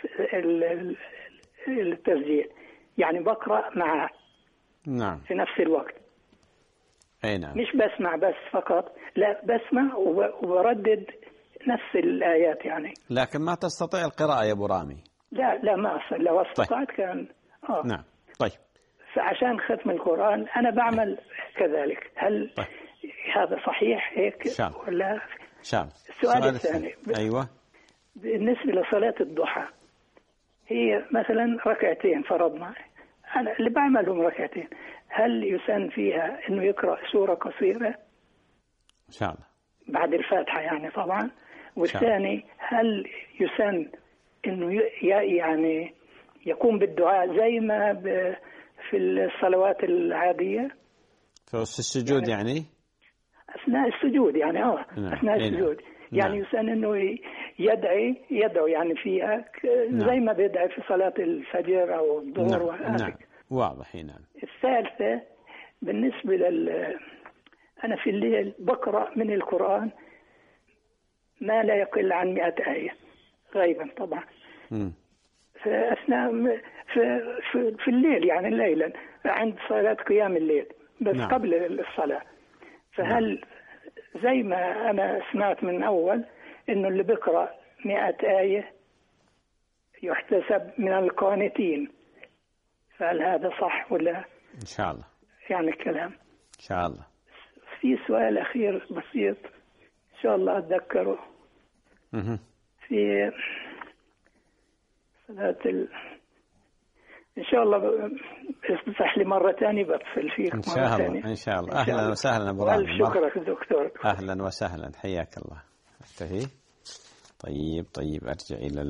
التسجيل، يعني بقرأ معه. نعم. في نفس الوقت. أي نعم. مش بسمع بس فقط، لا بسمع وبردد نفس الآيات يعني. لكن ما تستطيع القراءة يا أبو رامي؟ لا ما أصل، لو استطعت طيب. كان نعم. طيب. فعشان ختم القرآن أنا بعمل كذلك. هل طيب. هذا صحيح هيك شاء. ولا؟ شاء. السؤال الثاني. أيوة. بالنسبة لصلاة الضحى، هي مثلا ركعتين فرضنا، أنا اللي بعملهم ركعتين، هل يسن فيها إنه يقرأ سورة قصيرة؟ إن شاء الله. بعد الفاتحة يعني طبعا. والثاني، هل يسن إنه يعني يقوم بالدعاء زي ما في الصلوات العادية؟ في السجود يعني؟ أثناء السجود يعني نعم. أثناء السجود يعني نعم. يسن إنه يدعو يعني فيها زي ما بيدعي في صلاة الفجر أو الظهر. نعم. واضح. نعم. الثالثة، بالنسبة أنا في الليل بقرأ من القرآن ما لا يقل عن 100 آية غيبا طبعا. فأثناء في الليل يعني ليلا عند صلاة قيام الليل بس. نعم. قبل الصلاة. فهل زي ما أنا سمعت من أول إنه اللي بيقرأ 100 آية يحتسب من القانتين، فهل هذا صح ولا؟ إن شاء الله. يعني الكلام. إن شاء الله. في سؤال أخير بسيط إن شاء الله أتذكره. في صلاة إن شاء الله اسمح لي مرة ثانية بتصل فيك إن شاء الله. إن شاء الله. أهلا وسهلا أبو رامي. شكرا دكتور. أهلا وسهلا، حياك الله. أكتفي. طيب أرجع إلى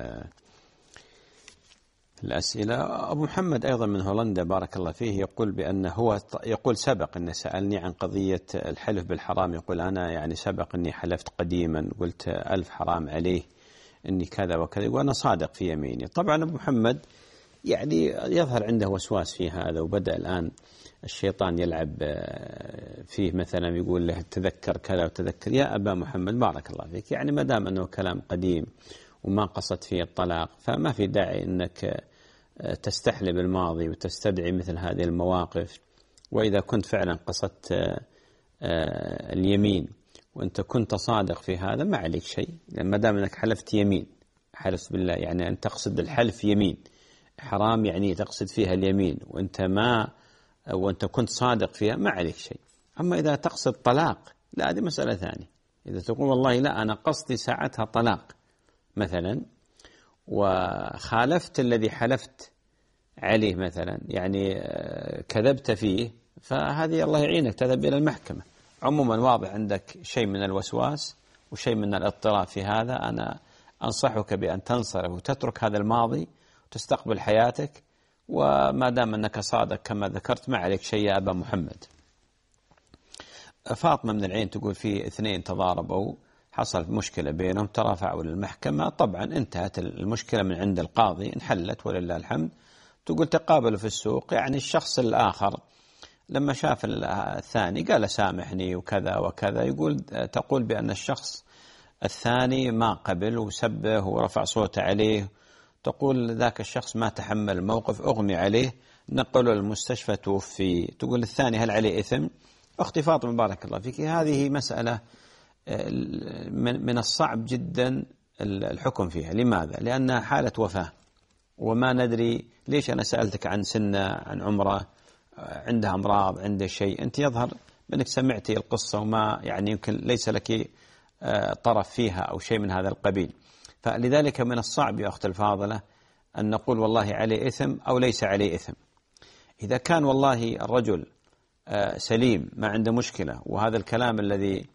الأسئلة. أبو محمد أيضا من هولندا بارك الله فيه يقول بأنه هو يقول سبق أنه سألني عن قضية الحلف بالحرام. يقول أنا يعني سبق أني حلفت قديما قلت 1000 حرام عليه أني كذا وكذا وأنا صادق في يميني. طبعا أبو محمد يعني يظهر عنده وسواس في هذا، وبدأ الآن الشيطان يلعب فيه، مثلا يقول له تذكر كذا وتذكر. يا أبا محمد بارك الله فيك، يعني ما دام أنه كلام قديم وما قصد فيه الطلاق فما في داعي أنك تستحلب الماضي وتستدعي مثل هذه المواقف. وإذا كنت فعلا قصدت اليمين وأنت كنت صادق في هذا ما عليك شيء، ما دام أنك حلفت يمين، حلف بالله يعني أن تقصد الحلف يمين، حرام يعني تقصد فيها اليمين وأنت كنت صادق فيها ما عليك شيء. أما إذا تقصد طلاق لا، هذه مسألة ثانية. إذا تقول والله لا أنا قصدي ساعتها طلاق مثلا وخالفت الذي حلفت عليه مثلا، يعني كذبت فيه، فهذه الله يعينك تذهب إلى المحكمة. عموما واضح عندك شيء من الوسواس وشيء من الاضطراب في هذا. أنا أنصحك بأن تنصرف وتترك هذا الماضي وتستقبل حياتك، وما دام أنك صادق كما ذكرت ما عليك شيء يا أبا محمد. فاطمة من العين تقول في 2 تضاربوا، حصل مشكلة بينهم، ترافعوا للمحكمة، طبعا انتهت المشكلة من عند القاضي، انحلت ولله الحمد. تقول تقابلوا في السوق، يعني الشخص الآخر لما شاف الثاني قال سامحني وكذا وكذا، تقول بأن الشخص الثاني ما قبل وسبه ورفع صوته عليه. تقول ذاك الشخص ما تحمل الموقف، أغمي عليه، نقلوا للمستشفى توفي. تقول الثاني هل عليه إثم؟ أختي فاطمة بارك الله فيك، هذه مسألة من الصعب جدا الحكم فيها. لماذا؟ لأنها حالة وفاة وما ندري. ليش أنا سألتك عن سنة، عن عمره، عندها أمراض، عنده شيء، أنت يظهر بأنك سمعتي القصة وما يعني يمكن ليس لك طرف فيها أو شيء من هذا القبيل. فلذلك من الصعب يا أخت الفاضلة أن نقول والله عليه إثم أو ليس عليه إثم. إذا كان والله الرجل سليم ما عنده مشكلة، وهذا الكلام الذي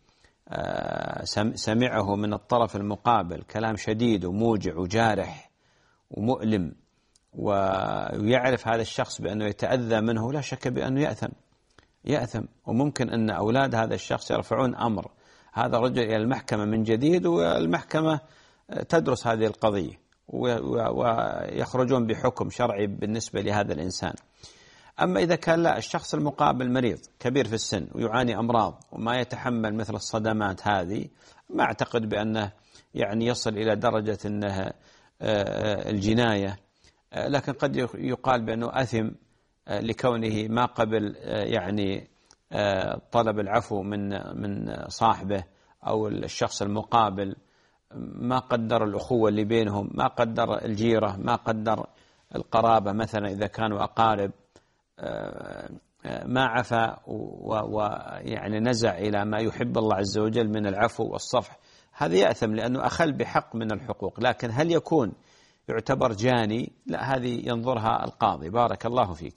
سمعه من الطرف المقابل كلام شديد وموجع وجارح ومؤلم، ويعرف هذا الشخص بأنه يتأذى منه، لا شك بأنه يأثم. وممكن أن أولاد هذا الشخص يرفعون أمر هذا الرجل إلى المحكمة من جديد، والمحكمة تدرس هذه القضية ويخرجون بحكم شرعي بالنسبة لهذا الإنسان. أما إذا كان لا، الشخص المقابل مريض كبير في السن ويعاني أمراض وما يتحمل مثل الصدمات هذه، ما أعتقد بأنه يعني يصل إلى درجة أنه الجناية، لكن قد يقال بأنه أثم لكونه ما قبل يعني طلب العفو من صاحبه أو الشخص المقابل، ما قدر الأخوة اللي بينهم، ما قدر الجيرة، ما قدر القرابة مثلا إذا كانوا أقارب، ما عفى ويعني نزع إلى ما يحب الله عز وجل من العفو والصفح، هذا يأثم لأنه أخل بحق من الحقوق. لكن هل يكون يعتبر جاني؟ لا، هذه ينظرها القاضي. بارك الله فيك.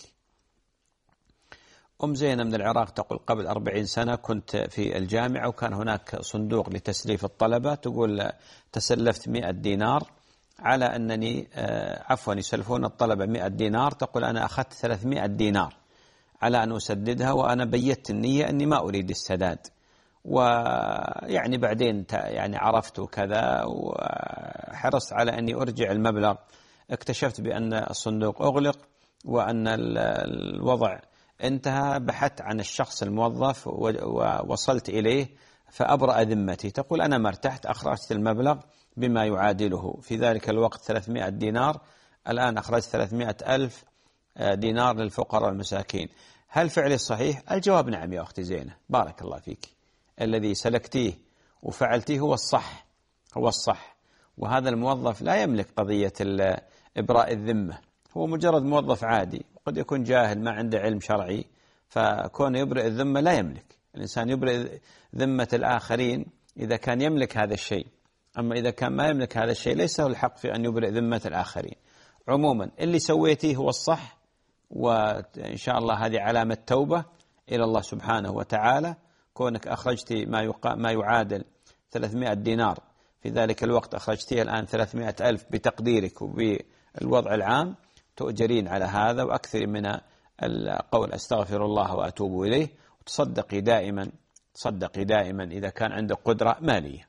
أم زينة من العراق تقول قبل 40 سنة كنت في الجامعة وكان هناك صندوق لتسليف الطلبة، تقول تسلفت 100 دينار على أنني يسلفون الطلبة 100 دينار. تقول أنا أخذت 300 دينار على أن أسددها، وأنا بيت النية أني ما أريد السداد، ويعني بعدين يعني عرفت كذا وحرصت على أني أرجع المبلغ. اكتشفت بأن الصندوق أغلق وأن الوضع انتهى، بحثت عن الشخص الموظف ووصلت إليه فأبرأ ذمتي. تقول أنا ما ارتحت، أخرجت المبلغ بما يعادله في ذلك الوقت 300 دينار، الآن أخرجت 300,000 دينار للفقراء والمساكين. هل فعلي صحيح؟ الجواب نعم يا أختي زينة، بارك الله فيك. الذي سلكتيه وفعلتيه هو الصح. وهذا الموظف لا يملك قضية إبراء الذمة، هو مجرد موظف عادي، قد يكون جاهل ما عنده علم شرعي، فكون يبرئ الذمة لا يملك. الإنسان يبرئ ذمة الآخرين إذا كان يملك هذا الشيء، أما إذا كان ما يملك هذا الشيء ليس له الحق في أن يبرئ ذمة الآخرين. عموما اللي سويتيه هو الصح، وإن شاء الله هذه علامة توبة إلى الله سبحانه وتعالى، كونك أخرجت ما يعادل 300 دينار في ذلك الوقت، أخرجتيه الآن 300,000 بتقديرك وبالوضع العام، تؤجرين على هذا. وأكثر من القول أستغفر الله وأتوب إليه، وتصدقي دائما إذا كان عندك قدرة مالية.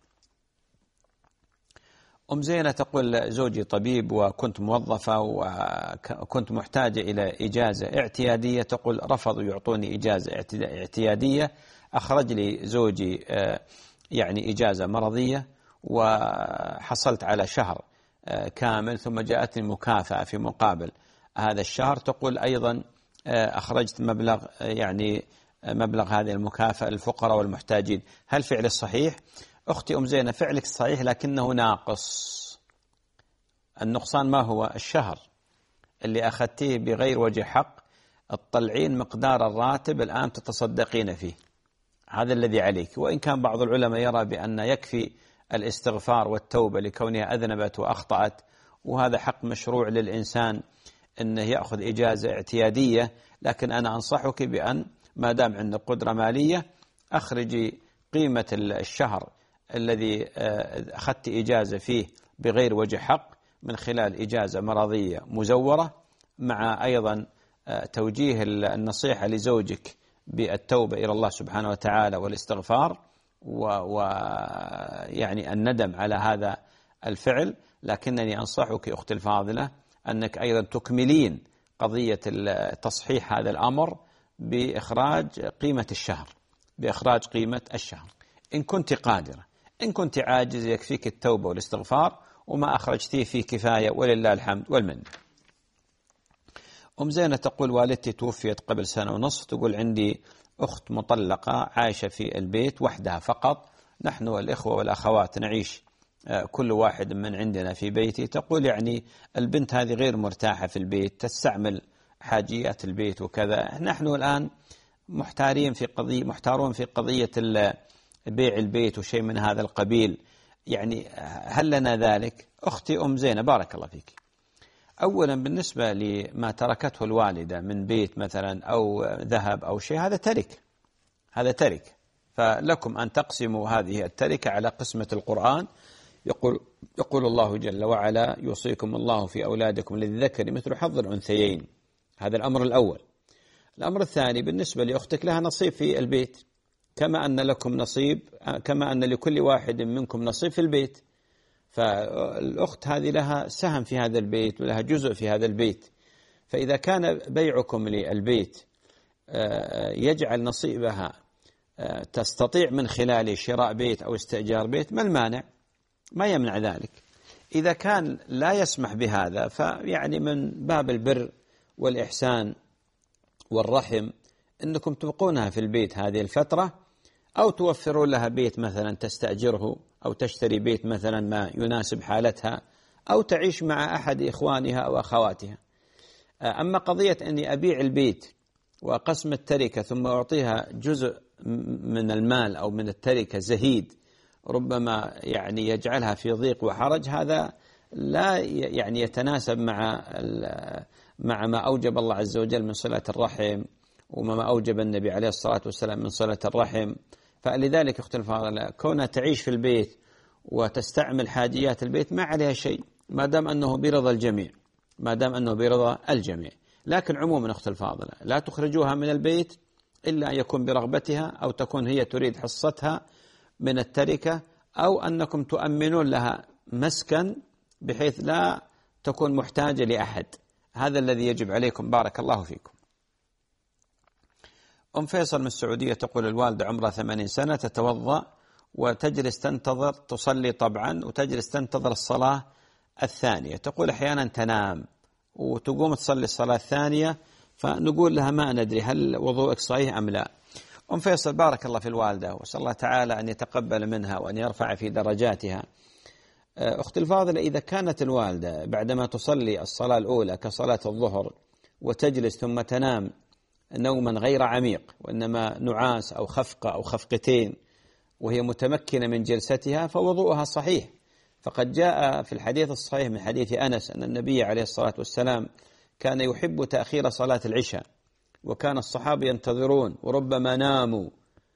أم زينة تقول زوجي طبيب وكنت موظفة وكنت محتاجة إلى إجازة اعتيادية، تقول رفضوا يعطوني إجازة اعتيادية، أخرج لي زوجي يعني إجازة مرضية، وحصلت على شهر كامل، ثم جاءتني مكافأة في مقابل هذا الشهر. تقول أيضا أخرجت مبلغ هذه المكافأة للفقراء والمحتاجين. هل فعل الصحيح؟ أختي أم زينة، فعلك صحيح لكنه ناقص. النقصان ما هو؟ الشهر اللي أخذتيه بغير وجه حق، تطلعين مقدار الراتب الآن تتصدقين فيه، هذا الذي عليك. وإن كان بعض العلماء يرى بأن يكفي الاستغفار والتوبة لكونها أذنبت وأخطأت، وهذا حق مشروع للإنسان أنه يأخذ إجازة اعتيادية، لكن أنا أنصحك بأن ما دام عندك قدرة مالية أخرجي قيمة الشهر الذي أخذت إجازة فيه بغير وجه حق من خلال إجازة مرضية مزورة، مع أيضا توجيه النصيحة لزوجك بالتوبة إلى الله سبحانه وتعالى والاستغفار ويعني الندم على هذا الفعل. لكنني أنصحك أختي الفاضلة أنك أيضا تكملين قضية تصحيح هذا الأمر بإخراج قيمة الشهر، إن كنت قادرة. إن كنت عاجز يكفيك التوبة والاستغفار، وما أخرجتيه فيه كفاية ولله الحمد والمن. أم زينة تقول والدتي توفيت قبل 1.5 سنة، تقول عندي أخت مطلقة عايشة في البيت وحدها فقط، نحن الإخوة والأخوات نعيش كل واحد من عندنا في بيتي. تقول يعني البنت هذه غير مرتاحة في البيت، تستعمل حاجيات البيت وكذا. نحن الآن محتارون في قضية بيع البيت وشيء من هذا القبيل، يعني هل لنا ذلك؟ أختي أم زينة بارك الله فيك، أولا بالنسبة لما تركته الوالدة من بيت مثلا أو ذهب أو شيء، هذا ترك، فلكم أن تقسموا هذه التركة على قسمة القرآن. يقول الله جل وعلا يوصيكم الله في أولادكم للذكر مثل حظ الأنثيين، هذا الأمر الأول. الأمر الثاني بالنسبة لأختك لها نصيب في البيت، كما أن لكم نصيب، كما أن لكل واحد منكم نصيب في البيت، فالأخت هذه لها سهم في هذا البيت ولها جزء في هذا البيت. فإذا كان بيعكم للبيت يجعل نصيبها تستطيع من خلاله شراء بيت أو استئجار بيت، ما المانع؟ ما يمنع ذلك. إذا كان لا يسمح بهذا، فيعني من باب البر والإحسان والرحم أنكم تبقونها في البيت هذه الفترة، أو توفروا لها بيت مثلا تستأجره، أو تشتري بيت مثلا ما يناسب حالتها، أو تعيش مع أحد إخوانها أو أخواتها. أما قضية أني أبيع البيت وقسم التركة ثم أعطيها جزء من المال أو من التركة زهيد ربما يعني يجعلها في ضيق وحرج، هذا لا يعني يتناسب مع ما أوجب الله عز وجل من صلة الرحم، وما أوجب النبي عليه الصلاة والسلام من صلة الرحم. فلذلك أختي الفاضلة كونها تعيش في البيت وتستعمل حاجيات البيت ما عليها شيء، ما دام أنه برضا الجميع. لكن عموما أختي الفاضلة لا تخرجوها من البيت إلا أن يكون برغبتها، أو تكون هي تريد حصتها من التركة، أو أنكم تؤمنون لها مسكن بحيث لا تكون محتاجة لأحد. هذا الذي يجب عليكم. بارك الله فيكم. أم فيصل من السعودية تقول الوالدة عمرها 80 سنة، تتوضأ وتجلس تنتظر، تصلي طبعا وتجلس تنتظر الصلاة الثانية. تقول أحيانا تنام وتقوم تصلي الصلاة الثانية، فنقول لها ما ندري هل وضوءك صحيح أم لا. أم فيصل بارك الله في الوالدة، وصلى الله تعالى أن يتقبل منها وأن يرفع في درجاتها. أختي الفاضلة، إذا كانت الوالدة بعدما تصلي الصلاة الأولى كصلاة الظهر وتجلس ثم تنام نوما غير عميق، وإنما نعاس أو خفقة أو خفقتين، وهي متمكنة من جلستها، فوضوءها صحيح، فقد جاء في الحديث الصحيح من حديث أنس أن النبي عليه الصلاة والسلام كان يحب تأخير صلاة العشاء، وكان الصحابة ينتظرون وربما ناموا،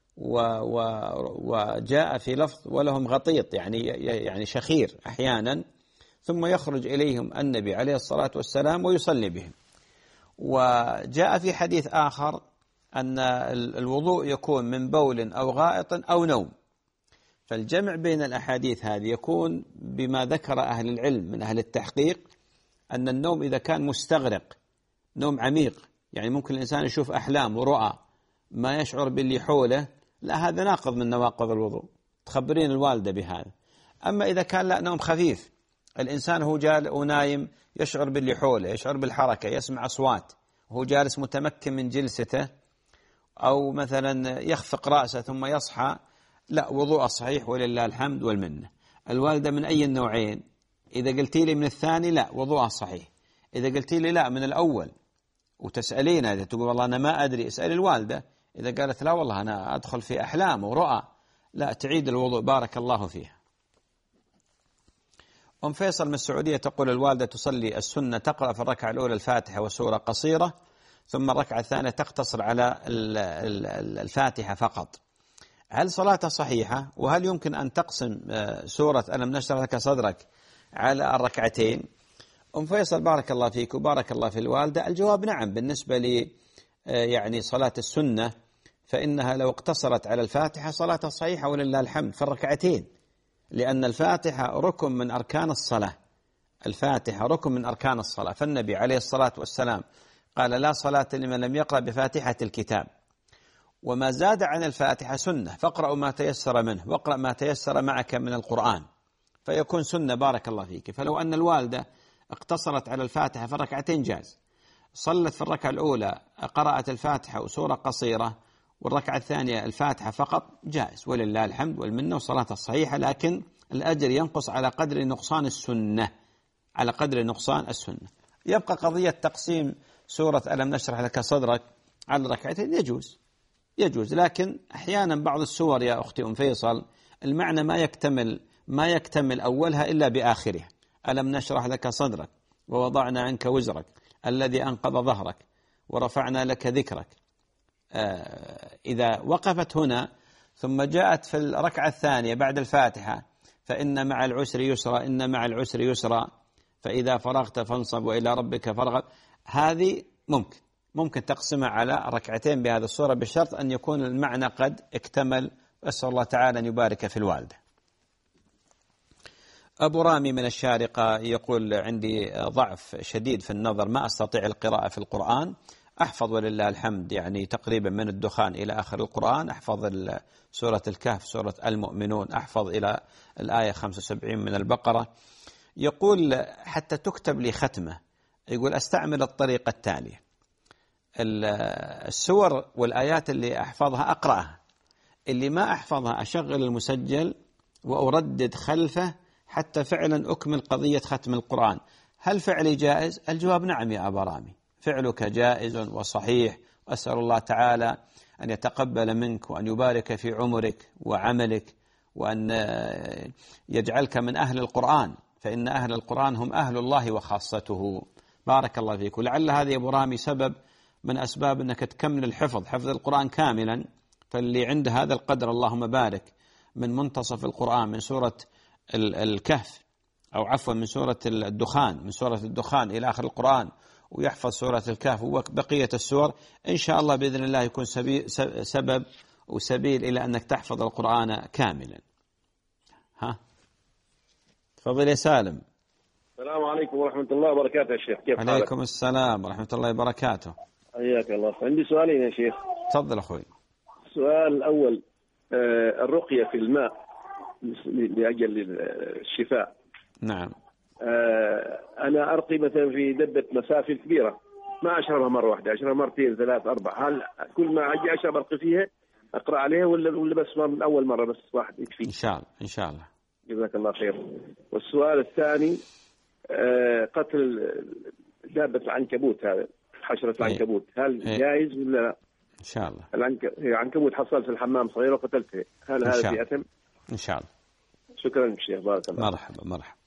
وجاء في لفظ ولهم غطيط يعني شخير أحيانا، ثم يخرج إليهم النبي عليه الصلاة والسلام ويصلي بهم. وجاء في حديث آخر أن الوضوء يكون من بول أو غائط أو نوم. فالجمع بين الأحاديث هذه يكون بما ذكر أهل العلم من أهل التحقيق، أن النوم إذا كان مستغرق، نوم عميق، يعني ممكن الإنسان يشوف أحلام ورؤى ما يشعر باللي حوله، لا، هذا ناقض من نواقض الوضوء، تخبرين الوالدة بهذا. أما إذا كان لا، نوم خفيف، الإنسان هو جالس ونايم يشعر باللي حوله، يشعر بالحركة، يسمع أصوات وهو جالس متمكن من جلسته، أو مثلا يخفق رأسه ثم يصحى، لا، وضوء صحيح ولله الحمد والمنة. الوالدة من أي النوعين؟ إذا قلتي لي من الثاني لا، وضوء صحيح. إذا قلتي لي لا، من الأول، وتسألين، إذا تقول والله أنا ما أدري، اسأل الوالدة. إذا قالت لا والله أنا أدخل في أحلام ورؤى، لا، تعيد الوضوء بارك الله فيها. أم فيصل من السعودية تقول الوالدة تصلي السنة، تقرأ في الركعة الأولى الفاتحة وسورة قصيرة، ثم الركعة الثانية تقتصر على الفاتحة فقط. هل صلاتها صحيحة؟ وهل يمكن أن تقسم سورة ألم نشرح لك صدرك على الركعتين؟ أم فيصل بارك الله فيك وبارك الله في الوالدة. الجواب نعم. بالنسبة لي يعني صلاة السنة فإنها لو اقتصرت على الفاتحة صلاتها صحيحة ولله الحمد في الركعتين، لأن الفاتحة ركن من أركان الصلاة. الفاتحة ركن من أركان الصلاة، فالنبي عليه الصلاة والسلام قال لا صلاة لمن لم يقرأ بفاتحة الكتاب. وما زاد عن الفاتحة سنة، فاقرأوا ما تيسر منه، واقرأ ما تيسر معك من القرآن، فيكون سنة بارك الله فيك. فلو أن الوالدة اقتصرت على الفاتحة في الركعتين جاز، صلت في الركعة الأولى قرأت الفاتحة وسورة قصيرة، والركعة الثانية الفاتحة فقط، جائز ولله الحمد والمنة، وصلاتها الصحيحة. لكن الأجر ينقص على قدر نقصان السنة، على قدر نقصان السنة. يبقى قضية تقسيم سورة ألم نشرح لك صدرك على الركعتين، يجوز، لكن أحيانا بعض السور يا أختي أم فيصل المعنى ما يكتمل أولها إلا بآخرها. ألم نشرح لك صدرك ووضعنا عنك وزرك الذي أنقض ظهرك ورفعنا لك ذكرك. إذا وقفت هنا ثم جاءت في الركعة الثانية بعد الفاتحة فإن مع العسر يسرا، إن مع العسر يسرا، فإذا فرغت فانصب وإلى ربك فارغب، هذه ممكن تقسمها على ركعتين بهذه الصورة، بشرط أن يكون المعنى قد اكتمل. أسأل الله تعالى أن يبارك في الوالدة. أبو رامي من الشارقة يقول عندي ضعف شديد في النظر، ما أستطيع القراءة في القرآن، أحفظ ولله الحمد يعني تقريبا من الدخان إلى آخر القرآن، أحفظ سورة الكهف، سورة المؤمنون، أحفظ إلى الآية 75 من البقرة. يقول حتى تكتب لي ختمة، يقول أستعمل الطريقة التالية: السور والآيات اللي أحفظها أقرأها، اللي ما أحفظها أشغل المسجل وأردد خلفه حتى فعلا أكمل قضية ختم القرآن. هل فعلي جائز؟ الجواب نعم يا أبا رامي، فعلك جائز وصحيح، وأسأل الله تعالى أن يتقبل منك وأن يبارك في عمرك وعملك، وأن يجعلك من أهل القرآن، فإن أهل القرآن هم أهل الله وخاصته. بارك الله فيك. ولعل هذه يا أبو رامي سبب من أسباب أنك تكمل حفظ القرآن كاملا. فاللي عنده هذا القدر اللهم بارك من منتصف القرآن، من سورة الكهف أو عفوا من سورة الدخان، من سورة الدخان إلى آخر القرآن، ويحفظ سورة الكهف وبقية السور، إن شاء الله بإذن الله يكون سبب وسبيل إلى أنك تحفظ القرآن كاملا. تفضل يا سالم. السلام عليكم ورحمة الله وبركاته يا شيخ، كيف حالك؟ عليكم السلام ورحمة الله وبركاته. حياك الله. عندي سؤالين يا شيخ. تفضل أخوي. السؤال الأول، الرقية في الماء لأجل الشفاء. نعم. أنا أرقي مثلا في دبة مسافة كبيرة، ما أشربها مرة واحدة، أشربها مرتين ثلاث أربع، هل كل ما أجي أشرب أرقي فيها أقرأ عليها ولا بس من أول مرة بس واحد يكفي؟ إن شاء الله. جزاك الله خير. والسؤال الثاني، قتل دابة العنكبوت، هذا حشرة العنكبوت، هل جائز ولا لا؟ إن شاء الله. العنكبوت حصلت في الحمام صغيرة وقتلته، هل هذا في أثم؟ إن شاء الله. شكرا شيخ، بارك الله. مرحبا مرحبا.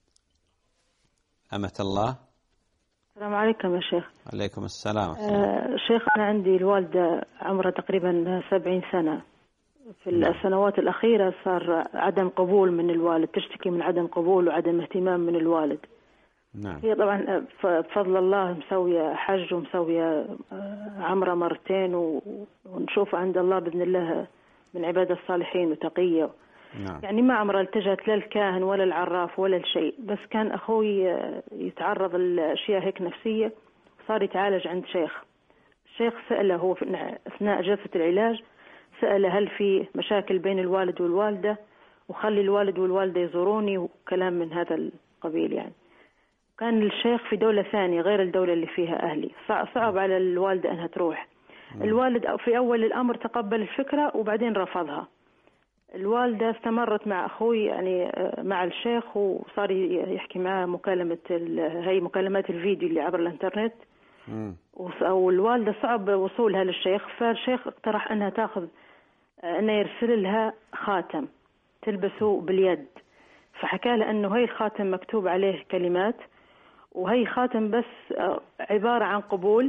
أمة الله. السلام عليكم يا شيخ. عليكم السلام. شيخ أنا عندي الوالدة عمرها تقريبا 70 سنة. في السنوات الأخيرة صار عدم قبول من الوالد، تشتكي من عدم قبول وعدم اهتمام من الوالد. نعم. هي طبعا بفضل الله مسوية حج ومسوية عمرة مرتين ونشوف عند الله بإذن الله من عبادة الصالحين وتقية. نعم. يعني ما عمرها التجت لا الكاهن ولا العراف ولا الشيء، بس كان أخوي يتعرض لأشياء هيك نفسية صار يتعالج عند شيخ. الشيخ سأله هو في أثناء جلسة العلاج، سأله هل في مشاكل بين الوالد والوالدة، وخلي الوالد والوالدة يزوروني وكلام من هذا القبيل. يعني كان الشيخ في دولة ثانية غير الدولة اللي فيها أهلي، صعب على الوالدة أنها تروح. الوالد في أول الأمر تقبل الفكرة وبعدين رفضها. الوالدة استمرت مع أخوي يعني مع الشيخ، وصار يحكي معه هي مكالمات الفيديو اللي عبر الانترنت. والوالدة صعب وصولها للشيخ، فالشيخ اقترح أنها أنه يرسل لها خاتم تلبسه باليد. فحكى لها أنه هي الخاتم مكتوب عليه كلمات، وهي خاتم بس عبارة عن قبول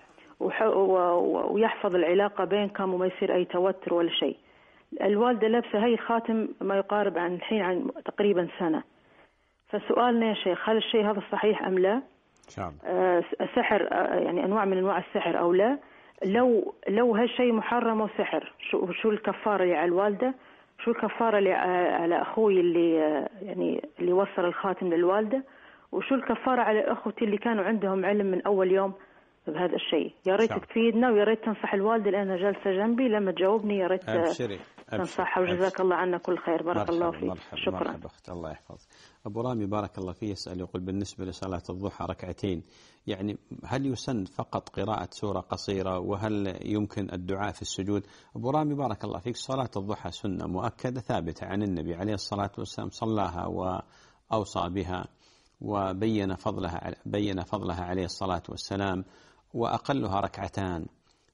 ويحفظ العلاقة بينكم وما يصير أي توتر ولا شيء. الوالدة لابسة هي خاتم ما يقارب عن الحين عن تقريبا سنة. فسؤالنا يا شيخ، هل الشيء هذا صحيح أم لا؟ سحر يعني أنواع من أنواع السحر أو لا؟ لو هالشيء محرم وسحر، شو الكفارة اللي على الوالدة؟ شو الكفارة اللي على أخوي اللي وصل الخاتم للوالدة؟ وشو الكفارة على أخوتي اللي كانوا عندهم علم من أول يوم بهذا الشيء؟ يا ريت تفيدنا ويا ريت تنصح الوالدة لأنها جالسة جنبي، لما تجاوبني يا ريت تنصحها. وجزاك الله عنا كل خير. بارك الله فيك. شكرا. مرحبا أخت، الله يحفظ. أبو رامي بارك الله فيه يسأل يقول بالنسبة لصلاة الضحى ركعتين، يعني هل يسن فقط قراءة سورة قصيرة وهل يمكن الدعاء في السجود؟ أبو رامي بارك الله فيك، صلاة الضحى سنة مؤكدة ثابتة عن النبي عليه الصلاة والسلام، صلاها وأوصى بها وبين فضلها عليه الصلاة والسلام، وأقلها ركعتان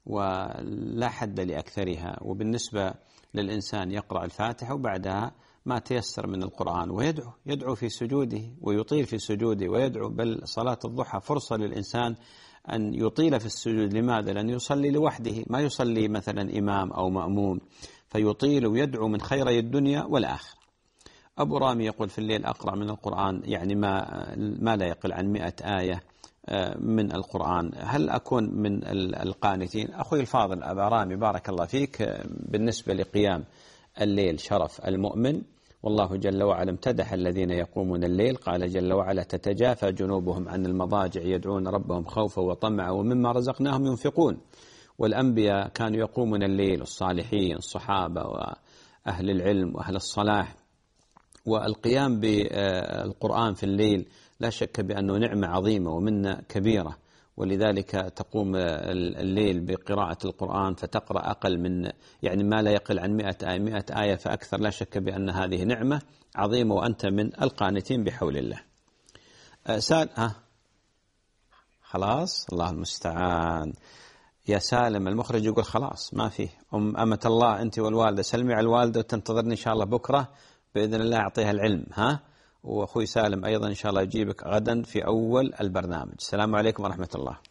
ولا حد لأكثرها. وبالنسبة للإنسان يقرأ الفاتحة وبعدها ما تيسر من القرآن ويدعو في سجوده ويطيل في سجوده ويدعو. بل صلاة الضحى فرصة للإنسان أن يطيل في السجود. لماذا؟ لأن يصلي لوحده، ما يصلي مثلا إمام أو مأموم، فيطيل ويدعو من خيري الدنيا والآخرة. أبو رامي يقول في الليل أقرأ من القرآن يعني ما لا يقل عن 100 آية من القرآن، هل أكون من القانتين؟ أخوي الفاضل أبا رامي بارك الله فيك، بالنسبة لقيام الليل شرف المؤمن، والله جل وعلا امتدح الذين يقومون الليل، قال جل وعلا تتجافى جنوبهم عن المضاجع يدعون ربهم خوفا وطمعا ومما رزقناهم ينفقون. والأنبياء كانوا يقومون الليل، الصالحين الصحابة وأهل العلم وأهل الصلاح. والقيام بالقرآن في الليل لا شك بأنه نعمة عظيمة ومنة كبيرة، ولذلك تقوم الليل بقراءة القرآن فتقرأ أقل من يعني ما لا يقل عن 100 آية فأكثر. لا شك بأن هذه نعمة عظيمة وأنت من القانتين بحول الله. خلاص الله المستعان. يا سالم المخرج يقول خلاص ما فيه. أمة الله أنت والوالدة سلمي على الوالدة وتنتظرني إن شاء الله بكرة بإذن الله أعطيها العلم. وأخوي سالم أيضا إن شاء الله يجيبك غدا في أول البرنامج. السلام عليكم ورحمة الله.